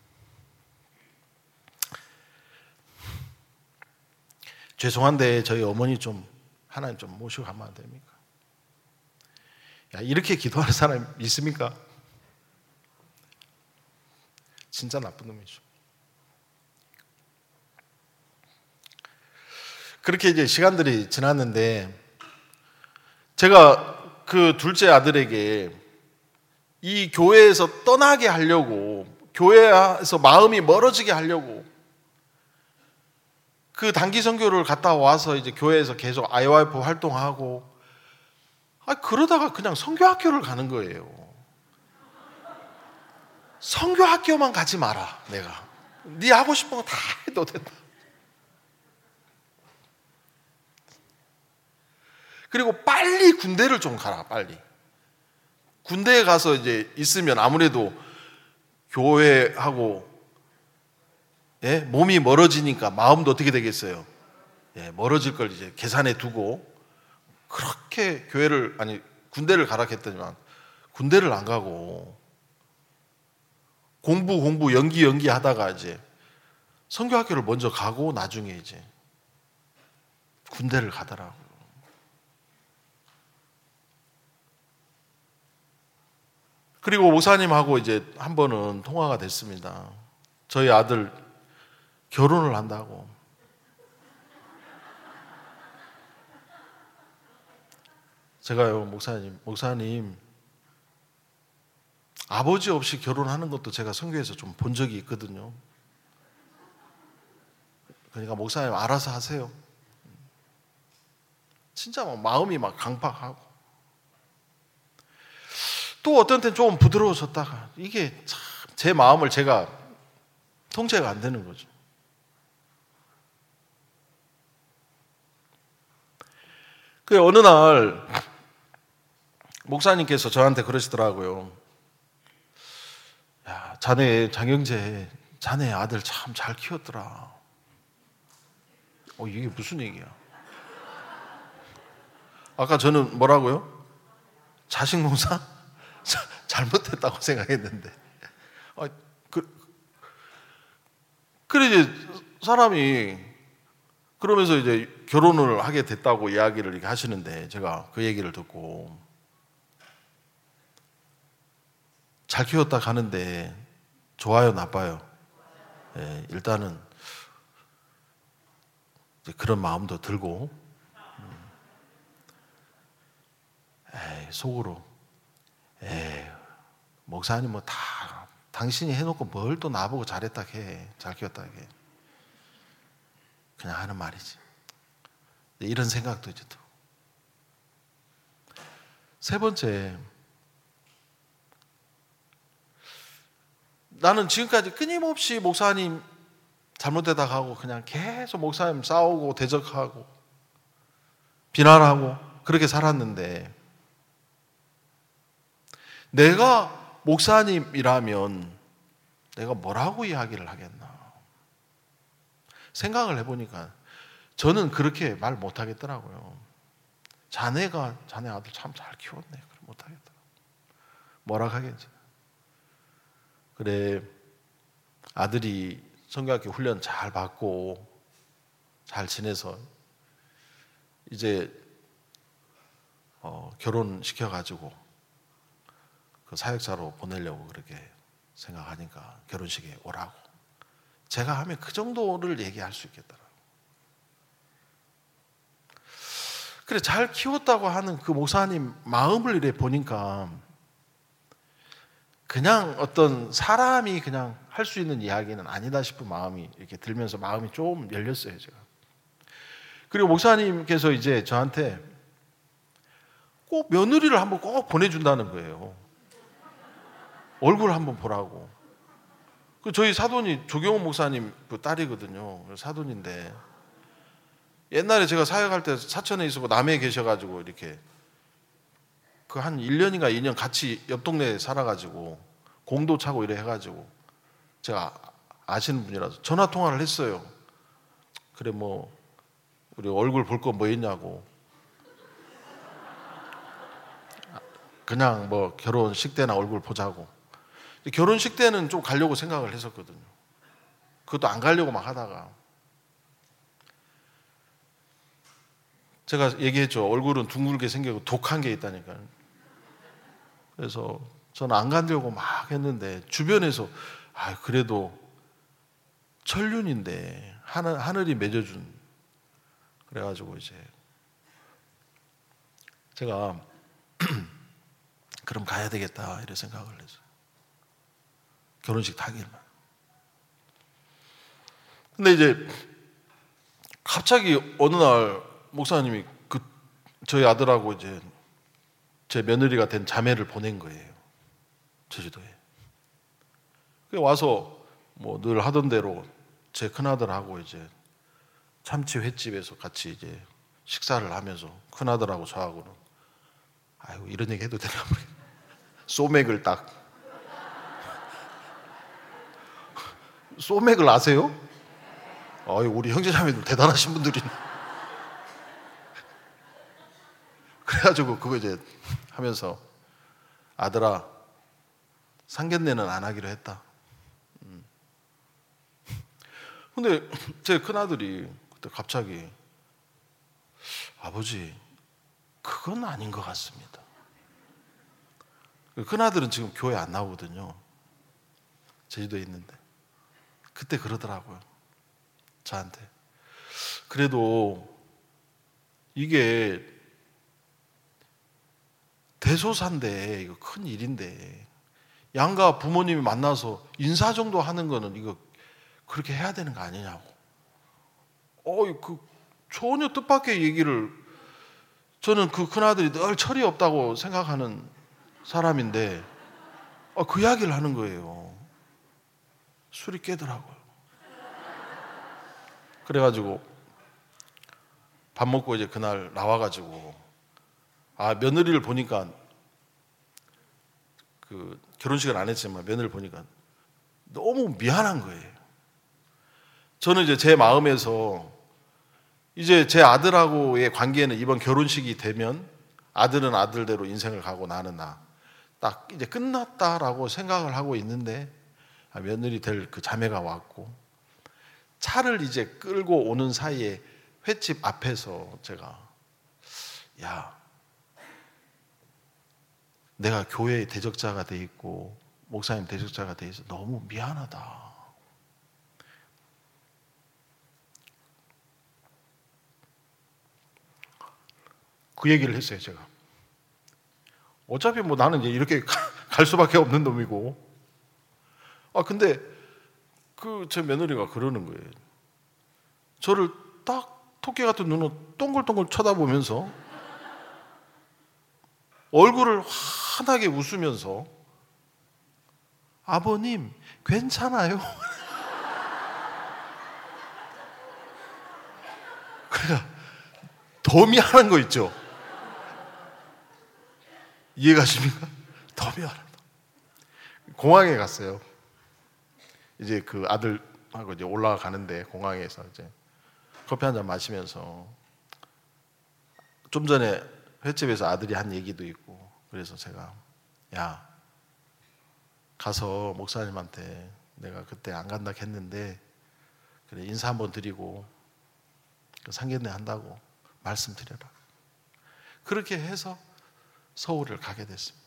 죄송한데 저희 어머니 좀 하나님 좀 모시고 가면 안 됩니까? 야, 이렇게 기도하는 사람 있습니까? 진짜 나쁜 놈이죠. 그렇게 이제 시간들이 지났는데 제가 그 둘째 아들에게 이 교회에서 떠나게 하려고, 교회에서 마음이 멀어지게 하려고 그 단기 선교를 갔다 와서 이제 교회에서 계속 IYF 활동하고 그러다가 그냥 선교학교를 가는 거예요. 선교학교만 가지 마라. 내가 네 하고 싶은 거 다 해도 된다. 그리고 빨리 군대를 좀 가라. 빨리 군대에 가서 이제 있으면 아무래도 교회하고 몸이 멀어지니까 마음도 어떻게 되겠어요? 멀어질 걸 이제 계산해 두고 그렇게 군대를 가라 했더니만 군대를 안 가고 공부 연기 하다가 이제 선교학교를 먼저 가고 나중에 이제 군대를 가더라고요. 그리고 목사님하고 이제 한 번은 통화가 됐습니다. 저희 아들 결혼을 한다고. 제가요, 목사님, 아버지 없이 결혼하는 것도 제가 선교에서 좀 본 적이 있거든요. 그러니까 목사님 알아서 하세요. 진짜 막 마음이 막 강팍하고. 또 어떤 때는 좀 부드러워졌다가 이게 참 제 마음을 제가 통제가 안 되는 거죠. 그 어느 날 목사님께서 저한테 그러시더라고요. 야, 자네 장영재, 자네 아들 참 잘 키웠더라. 이게 무슨 얘기야? 아까 저는 뭐라고요? 자식 농사? 잘못했다고 생각했는데. 그래 이제 사람이 그러면서 이제 결혼을 하게 됐다고 이야기를 이렇게 하시는데 제가 그 얘기를 듣고 잘 키웠다 가는데 좋아요, 나빠요? 예, 일단은 이제 그런 마음도 들고 속으로 목사님 뭐 다 당신이 해놓고 뭘 또 나보고 잘했다 해, 잘 키웠다 해, 그냥 하는 말이지. 이런 생각도 이제 또. 세 번째, 나는 지금까지 끊임없이 목사님 잘못되다 가고 그냥 계속 목사님 싸우고 대적하고 비난하고 그렇게 살았는데, 내가 목사님이라면 내가 뭐라고 이야기를 하겠나 생각을 해보니까 저는 그렇게 말 못하겠더라고요. 자네 아들 참 잘 키웠네. 그럼 못하겠더라고요. 뭐라 하겠지. 그래, 아들이 성경학교 훈련 잘 받고 잘 지내서 이제 결혼시켜가지고 그 사역자로 보내려고 그렇게 생각하니까 결혼식에 오라고. 제가 하면 그 정도를 얘기할 수 있겠더라고요. 그래, 잘 키웠다고 하는 그 목사님 마음을 이래 보니까 그냥 어떤 사람이 그냥 할 수 있는 이야기는 아니다 싶은 마음이 이렇게 들면서 마음이 좀 열렸어요, 제가. 그리고 목사님께서 이제 저한테 꼭 며느리를 한번 꼭 보내준다는 거예요. 얼굴 한번 보라고. 저희 사돈이 조경호 목사님 그 딸이거든요. 사돈인데 옛날에 제가 사역할 때 사천에 있었고 남해에 계셔가지고 이렇게 그 한 1년인가 2년 같이 옆 동네에 살아가지고 공도 차고 이래 해가지고 제가 아시는 분이라서 전화 통화를 했어요. 그래 뭐 우리 얼굴 볼 거 뭐 있냐고. 그냥 뭐 결혼식 때나 얼굴 보자고. 결혼식 때는 좀 가려고 생각을 했었거든요. 그것도 안 가려고 막 하다가 제가 얘기했죠. 얼굴은 둥글게 생기고 독한 게 있다니까요. 그래서 저는 안 가려고 막 했는데 주변에서 그래도 천륜인데 하늘이 맺어준. 그래가지고 이제 제가 그럼 가야 되겠다 이런 생각을 했어요. 결혼식 당일만. 근데 이제 갑자기 어느 날 목사님이 저희 아들하고 이제 제 며느리가 된 자매를 보낸 거예요. 제주도에. 와서 뭐 늘 하던 대로 제 큰아들하고 이제 참치 횟집에서 같이 이제 식사를 하면서 큰아들하고 저하고는 아이고 이런 얘기 해도 되나 모르겠네. 소맥을 딱. 소맥을 아세요? 우리 형제자매들 대단하신 분들이. 그래가지고 그거 이제 하면서 아들아 상견례는 안 하기로 했다. 근데 제 큰아들이 그때 갑자기 아버지 그건 아닌 것 같습니다. 큰아들은 지금 교회 안 나오거든요. 제주도에 있는데 그때 그러더라고요. 저한테 그래도 이게 대소사인데 이거 큰 일인데 양가 부모님이 만나서 인사 정도 하는 거는 이거 그렇게 해야 되는 거 아니냐고. 전혀 뜻밖의 얘기를. 저는 그 큰아들이 늘 철이 없다고 생각하는 사람인데 그 이야기를 하는 거예요. 술이 깨더라고요. 그래가지고 밥 먹고 이제 그날 나와가지고 며느리를 보니까 그 결혼식을 안 했지만 며느리를 보니까 너무 미안한 거예요. 저는 이제 제 마음에서 이제 제 아들하고의 관계는 이번 결혼식이 되면 아들은 아들대로 인생을 가고 나는 딱 이제 끝났다라고 생각을 하고 있는데 며느리 될 그 자매가 왔고 차를 이제 끌고 오는 사이에 횟집 앞에서 제가 내가 교회의 대적자가 돼 있고 목사님 대적자가 돼 있어 너무 미안하다. 그 얘기를 했어요, 제가. 어차피 뭐 나는 이제 이렇게 갈 수밖에 없는 놈이고. 근데 제 며느리가 그러는 거예요. 저를 딱 토끼 같은 눈으로 동글동글 쳐다보면서 얼굴을 환하게 웃으면서 아버님, 괜찮아요? 그러니까 더 미안한 거 있죠? 이해가십니까? 더 미안하다. 공항에 갔어요. 이제 그 아들하고 이제 올라가는데 공항에서 이제 커피 한 잔 마시면서 좀 전에 횟집에서 아들이 한 얘기도 있고 그래서 제가 가서 목사님한테 내가 그때 안 간다 했는데 그래 인사 한번 드리고 상견례 한다고 말씀드려라. 그렇게 해서 서울을 가게 됐습니다.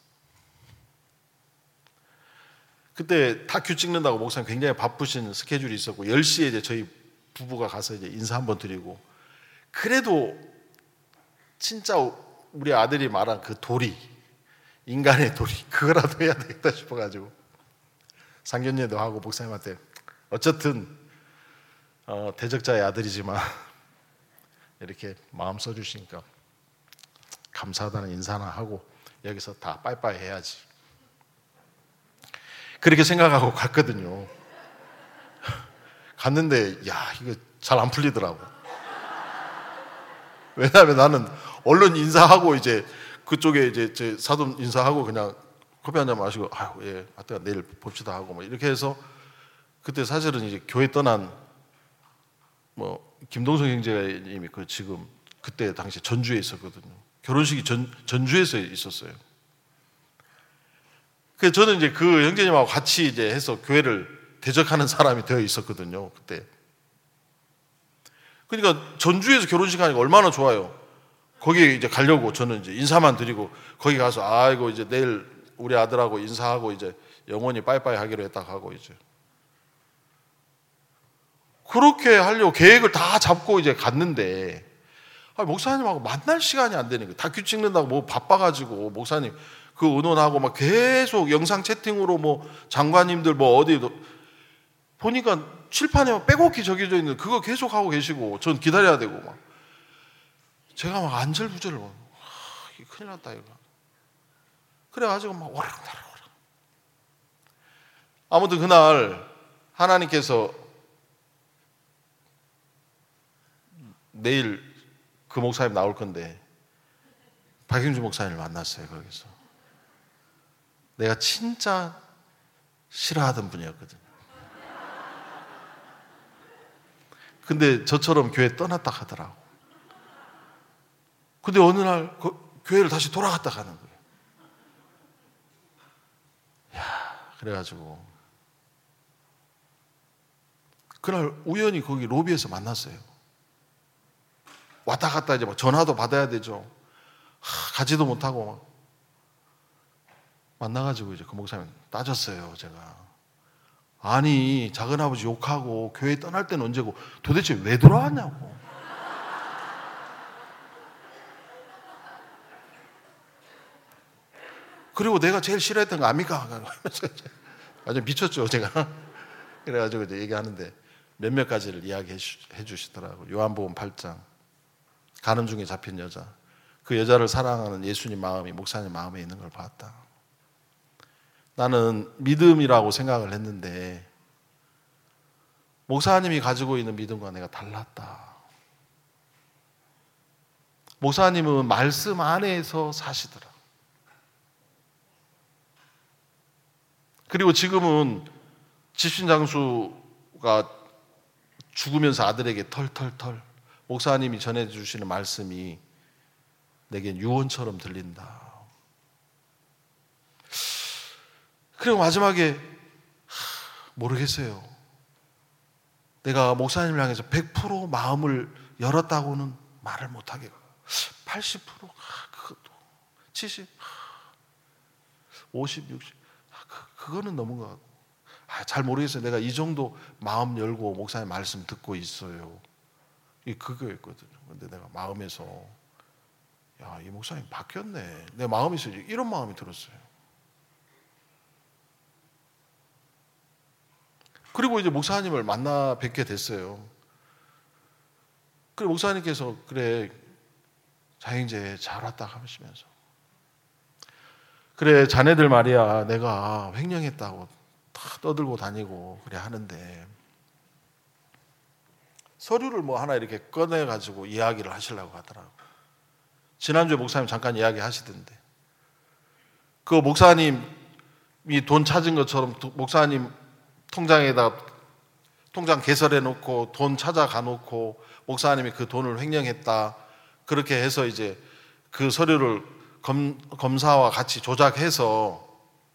그때 다큐 찍는다고 목사님 굉장히 바쁘신 스케줄이 있었고 10시에 이제 저희 부부가 가서 이제 인사 한번 드리고 그래도 진짜 우리 아들이 말한 그 도리, 인간의 도리 그거라도 해야 되겠다 싶어가지고 상견례도 하고 목사님한테 어쨌든 대적자의 아들이지만 이렇게 마음 써주시니까 감사하다는 인사나 하고 여기서 다 빠이빠이 해야지 그렇게 생각하고 갔거든요. 갔는데 이거 잘 안 풀리더라고. 왜냐하면 나는 얼른 인사하고 이제 그쪽에 이제 제 사돈 인사하고 그냥 커피 한 잔 마시고 하여튼 내일 봅시다 하고 뭐 이렇게 해서 그때 사실은 이제 교회 떠난 김동성 형제님이 지금 그때 당시 전주에 있었거든요. 결혼식이 전주에서 있었어요. 그래서 저는 이제 그 형제님하고 같이 이제 해서 교회를 대적하는 사람이 되어 있었거든요. 그때. 그러니까 전주에서 결혼식 하니까 얼마나 좋아요. 거기에 이제 가려고 저는 이제 인사만 드리고 거기 가서 이제 내일 우리 아들하고 인사하고 이제 영원히 빠이빠이 하기로 했다 하고 이제 그렇게 하려고 계획을 다 잡고 이제 갔는데 목사님하고 만날 시간이 안 되는 거예요. 다큐 찍는다고 뭐 바빠가지고 목사님 그 의논하고 막 계속 영상 채팅으로 장관님들 어디도 보니까 칠판에 빼곡히 적혀져 있는 그거 계속 하고 계시고 전 기다려야 되고 제가 안절부절 이게 큰일 났다 이거. 그래가지고 오락가락. 아무튼 그날 하나님께서 내일 그 목사님 나올 건데 박영주 목사님을 만났어요. 거기서 내가 진짜 싫어하던 분이었거든요. 근데 저처럼 교회 떠났다 하더라고. 근데 어느 날 교회를 다시 돌아갔다 가는 거예요. 그래가지고 그날 우연히 거기 로비에서 만났어요. 왔다 갔다 이제 전화도 받아야 되죠. 가지도 못하고 만나가지고 이제 그 목사님 따졌어요. 제가 아니 작은아버지 욕하고 교회 떠날 때는 언제고 도대체 왜 돌아왔냐고. 그리고 내가 제일 싫어했던 거 압니까? 완전 미쳤죠 제가. 그래가지고 이제 얘기하는데 몇몇 가지를 이야기해 주시더라고요. 요한복음 8장 가는 중에 잡힌 여자, 그 여자를 사랑하는 예수님 마음이 목사님 마음에 있는 걸 봤다. 나는 믿음이라고 생각을 했는데 목사님이 가지고 있는 믿음과 내가 달랐다. 목사님은 말씀 안에서 사시더라. 그리고 지금은 집신장수가 죽으면서 아들에게 털털털 목사님이 전해주시는 말씀이 내겐 유언처럼 들린다. 그리고 마지막에 모르겠어요. 내가 목사님을 향해서 100% 마음을 열었다고는 말을 못하겠고 80% 그것도 70 50 60 그거는 넘은 것 같고 잘 모르겠어요. 내가 이 정도 마음 열고 목사님 말씀 듣고 있어요. 이 그거였거든요. 근데 내가 마음에서 야, 이 목사님 바뀌었네. 내 마음에서 이런 마음이 들었어요. 그리고 이제 목사님을 만나 뵙게 됐어요. 그리고 목사님께서 그래 자영재 잘 왔다 하시면서 그래 자네들 말이야 내가 횡령했다고 다 떠들고 다니고 그래 하는데 서류를 뭐 하나 이렇게 꺼내가지고 이야기를 하시려고 하더라고. 지난주에 목사님 잠깐 이야기 하시던데 그 목사님이 돈 찾은 것처럼 목사님 통장에다 통장 개설해 놓고 돈 찾아가 놓고 목사님이 그 돈을 횡령했다 그렇게 해서 이제 그 서류를 검사와 같이 조작해서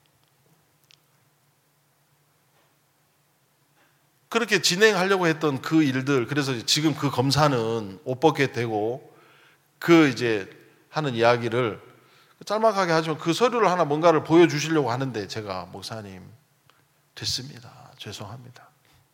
그렇게 진행하려고 했던 그 일들, 그래서 지금 그 검사는 옷 벗게 되고 그 이제 하는 이야기를 짤막하게 하지만 그 서류를 하나 뭔가를 보여주시려고 하는데 제가 목사님 됐습니다. 죄송합니다.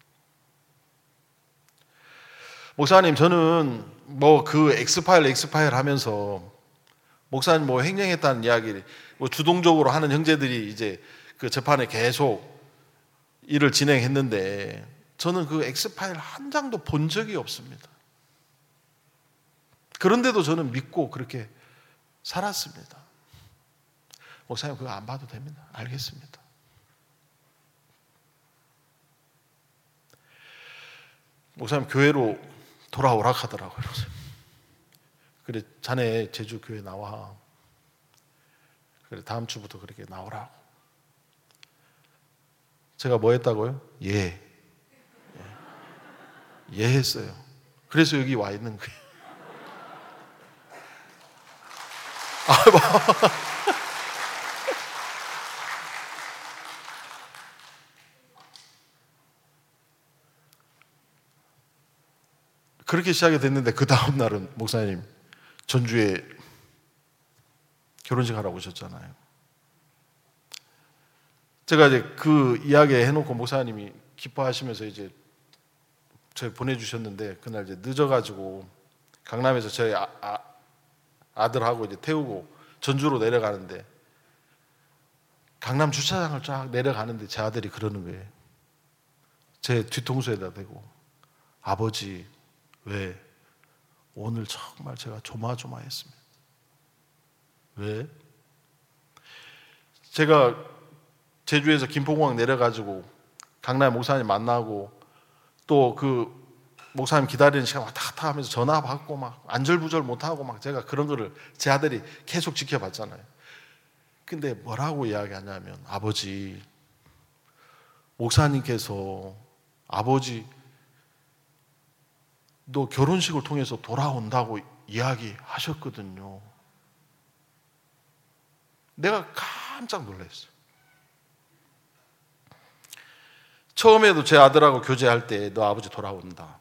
목사님 저는 뭐 그 엑스파일 하면서 목사님 뭐 횡령했다는 이야기를 뭐 주동적으로 하는 형제들이 이제 그 재판에 계속 일을 진행했는데 저는 그 엑스파일 한 장도 본 적이 없습니다. 그런데도 저는 믿고 그렇게 살았습니다. 목사님 그거 안 봐도 됩니다. 알겠습니다. 목사님 교회로 돌아오라 하더라고요. 그래 자네 제주 교회 나와. 그래 다음 주부터 그렇게 나오라고. 제가 뭐 했다고요? 예 했어요. 그래서 여기 와 있는 거예요. 그렇게 시작이 됐는데 그 다음 날은 목사님 전주에 결혼식 하라고 오셨잖아요. 제가 이제 그 이야기 해놓고 목사님이 기뻐하시면서 이제 저희 보내주셨는데 그날 이제 늦어가지고 강남에서 저희 아들하고 이제 태우고 전주로 내려가는데 강남 주차장을 쫙 내려가는데 제 아들이 그러는 거예요. 제 뒤통수에다 대고 아버지 왜? 오늘 정말 제가 조마조마했습니다. 왜? 제가 제주에서 김포공항 내려가지고 강남에 목사님 만나고 또 그 목사님 기다리는 시간 왔다 갔다 하면서 전화 받고 막 안절부절 못하고 막 제가 그런 거를 제 아들이 계속 지켜봤잖아요. 근데 뭐라고 이야기하냐면 아버지 목사님께서 아버지 너 결혼식을 통해서 돌아온다고 이야기하셨거든요. 내가 깜짝 놀랐어요. 처음에도 제 아들하고 교제할 때 너 아버지 돌아온다.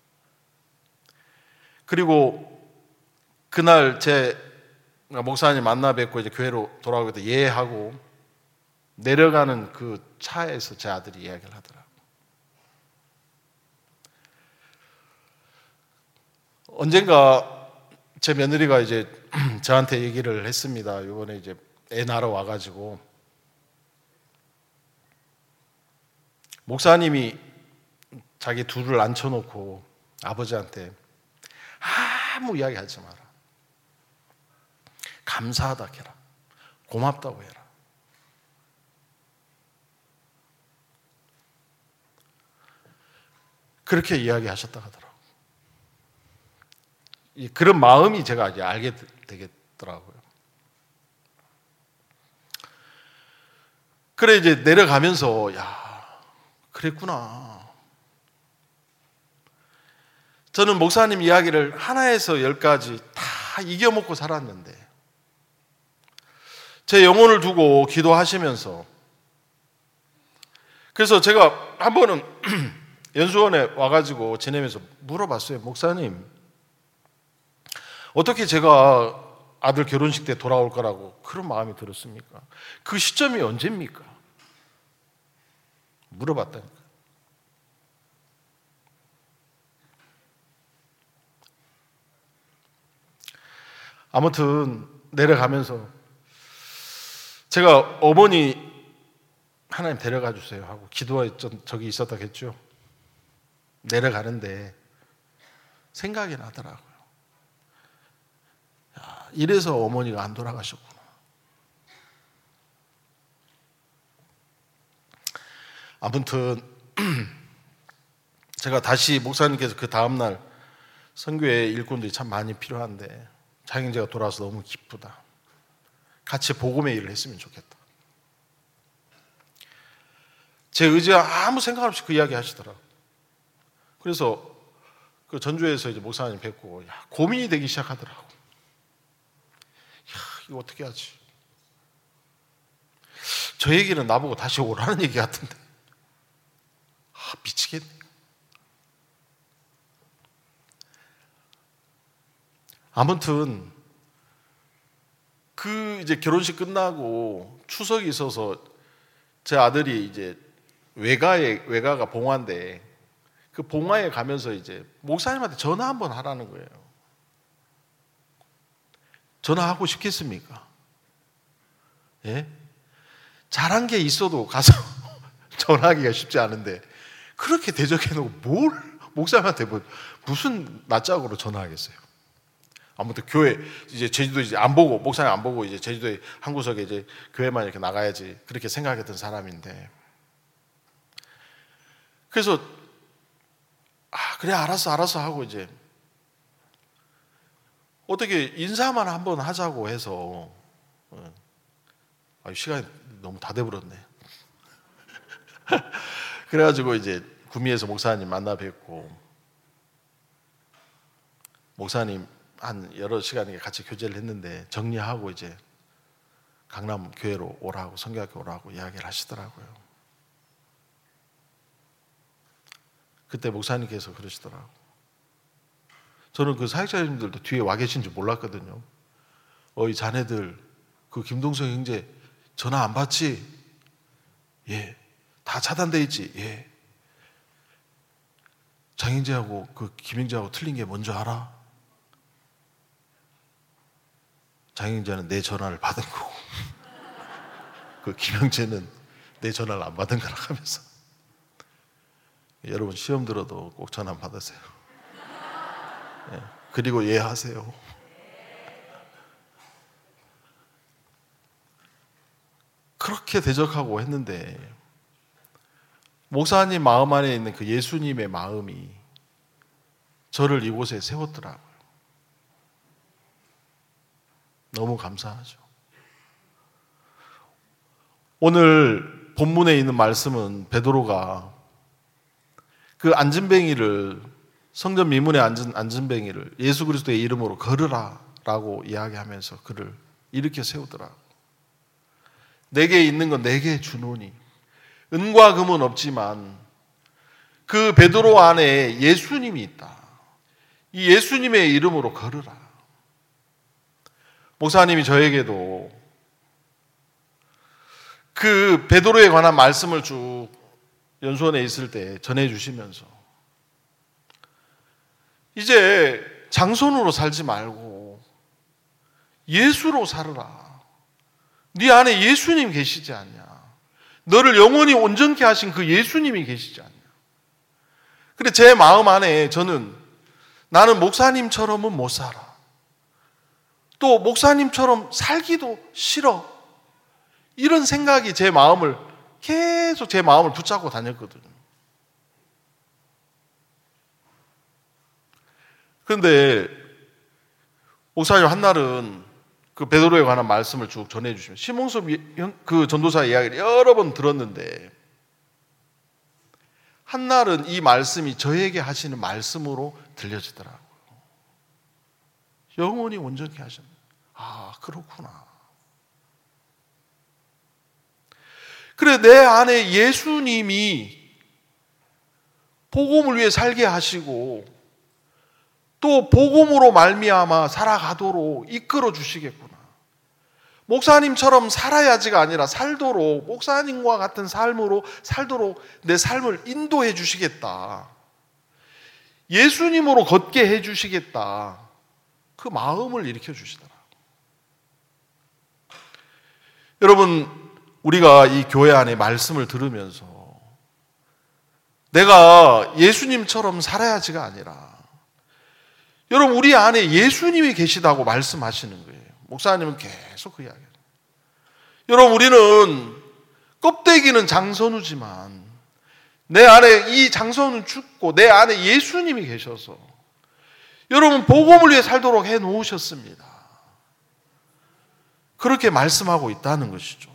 그리고 그날 제 목사님 만나 뵙고 이제 교회로 돌아오게 돼 예하고 내려가는 그 차에서 제 아들이 이야기를 하더라고요. 언젠가 제 며느리가 이제 저한테 얘기를 했습니다. 이번에 이제 애 낳으러 와가지고 목사님이 자기 둘을 앉혀놓고 아버지한테 아무 이야기 하지 마라. 감사하다 해라. 고맙다고 해라. 그렇게 이야기하셨다 하더라고요. 그런 마음이 제가 이제 알게 되겠더라고요. 그래 이제 내려가면서 그랬구나. 저는 목사님 이야기를 하나에서 10까지 다 이겨먹고 살았는데 제 영혼을 두고 기도하시면서 그래서 제가 한 번은 연수원에 와가지고 지내면서 물어봤어요. 목사님, 어떻게 제가 아들 결혼식 때 돌아올 거라고 그런 마음이 들었습니까? 그 시점이 언제입니까? 물어봤다니까. 아무튼 내려가면서 제가 어머니 하나님 데려가 주세요 하고 기도했던 적이 있었다겠죠. 내려가는데 생각이 나더라고요. 이래서 어머니가 안 돌아가셨구나. 아무튼 제가 다시 목사님께서 그 다음날 선교회 일꾼들이 참 많이 필요한데 장영재가 돌아와서 너무 기쁘다. 같이 복음의 일을 했으면 좋겠다. 제 의지와 아무 생각 없이 그 이야기 하시더라고요. 그래서 그 전주에서 이제 목사님 뵙고 고민이 되기 시작하더라고요. 이거 어떻게 하지? 저 얘기는 나보고 다시 오라는 얘기 같은데 미치겠네. 아무튼 그 이제 결혼식 끝나고 추석이 있어서 제 아들이 이제 외가가 봉화인데 그 봉화에 가면서 이제 목사님한테 전화 한번 하라는 거예요. 전화하고 싶겠습니까? 예? 잘한 게 있어도 가서 전화하기가 쉽지 않은데 그렇게 대적해놓고 뭘 목사님한테 무슨 낯짝으로 전화하겠어요? 아무튼 교회 이제 제주도 이제 안 보고 목사님 안 보고 이제 제주도에 한 구석에 이제 교회만 이렇게 나가야지 그렇게 생각했던 사람인데 그래서 그래 알았어 하고 이제 어떻게 인사만 한번 하자고 해서 시간이 너무 다 돼버렸네. 그래가지고 이제 구미에서 목사님 만나 뵙고 목사님 한 여러 시간 같이 교제를 했는데 정리하고 이제 강남 교회로 오라고 선교학교 오라고 이야기를 하시더라고요. 그때 목사님께서 그러시더라고요. 저는 그 사역자님들도 뒤에 와 계신 줄 몰랐거든요. 이 자네들 그 김동성 형제 전화 안 받지? 예. 다 차단돼 있지? 예. 장형제하고 그 김형제하고 틀린 게 뭔지 알아? 장형제는 내 전화를 받은 거고 그 김형제는 내 전화를 안 받은 거라 하면서 여러분 시험 들어도 꼭 전화 안 받으세요. 예. 그리고 이해하세요. 그렇게 대적하고 했는데 목사님 마음 안에 있는 그 예수님의 마음이 저를 이곳에 세웠더라고요. 너무 감사하죠. 오늘 본문에 있는 말씀은 베드로가 그 안진뱅이를 성전 미문에 앉은 안진뱅이를 예수 그리스도의 이름으로 걸으라 라고 이야기하면서 그를 일으켜 세우더라고요. 내게 있는 건 내게 주노니 은과 금은 없지만 그 베드로 안에 예수님이 있다. 이 예수님의 이름으로 걸으라. 목사님이 저에게도 그 베드로에 관한 말씀을 쭉 연수원에 있을 때 전해주시면서 이제 장손으로 살지 말고 예수로 살아라. 네 안에 예수님 계시지 않냐? 너를 영원히 온전케 하신 그 예수님이 계시지 않냐? 근데 제 마음 안에 나는 목사님처럼은 못 살아. 또 목사님처럼 살기도 싫어. 이런 생각이 계속 제 마음을 붙잡고 다녔거든요. 그런데 목사님 한날은 그 베드로에 관한 말씀을 쭉 전해주시면 심홍섭 그 전도사 이야기를 여러 번 들었는데 한날은 이 말씀이 저에게 하시는 말씀으로 들려지더라고요. 영원히 온전케 하셨네. 아, 그렇구나. 그래, 내 안에 예수님이 복음을 위해 살게 하시고 또 복음으로 말미암아 살아가도록 이끌어 주시겠구나. 목사님처럼 살아야지가 아니라 살도록, 목사님과 같은 삶으로 살도록 내 삶을 인도해 주시겠다. 예수님으로 걷게 해 주시겠다. 그 마음을 일으켜 주시더라. 여러분, 우리가 이 교회 안에 말씀을 들으면서 내가 예수님처럼 살아야지가 아니라 여러분, 우리 안에 예수님이 계시다고 말씀하시는 거예요. 목사님은 계속 그 이야기예요. 여러분, 우리는 껍데기는 장선우지만 내 안에 이 장선우는 죽고 내 안에 예수님이 계셔서 여러분 복음을 위해 살도록 해 놓으셨습니다. 그렇게 말씀하고 있다는 것이죠.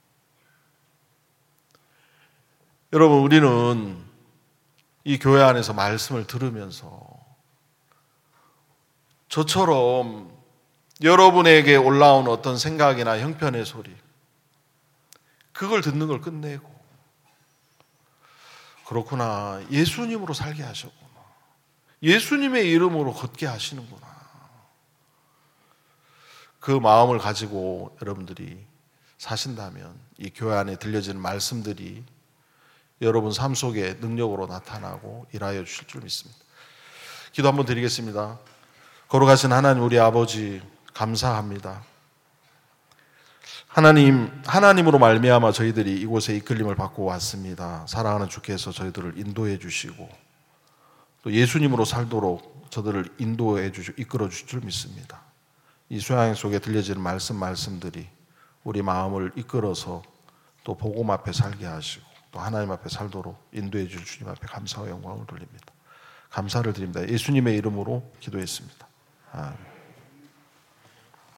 여러분, 우리는 이 교회 안에서 말씀을 들으면서 저처럼 여러분에게 올라온 어떤 생각이나 형편의 소리, 그걸 듣는 걸 끝내고 그렇구나, 예수님으로 살게 하셨구나, 예수님의 이름으로 걷게 하시는구나, 그 마음을 가지고 여러분들이 사신다면 이 교회 안에 들려지는 말씀들이 여러분 삶 속에 능력으로 나타나고 일하여 주실 줄 믿습니다. 기도 한번 드리겠습니다. 거룩하신 하나님, 우리 아버지 감사합니다. 하나님으로 말미암아 저희들이 이곳에 이끌림을 받고 왔습니다. 사랑하는 주께서 저희들을 인도해 주시고 또 예수님으로 살도록 저들을 인도해 주시고 이끌어 주실 줄 믿습니다. 이 수양행 속에 들려지는 말씀들이 우리 마음을 이끌어서 또 복음 앞에 살게 하시고 또 하나님 앞에 살도록 인도해 주실 주님 앞에 감사와 영광을 돌립니다. 감사를 드립니다. 예수님의 이름으로 기도했습니다. 아멘.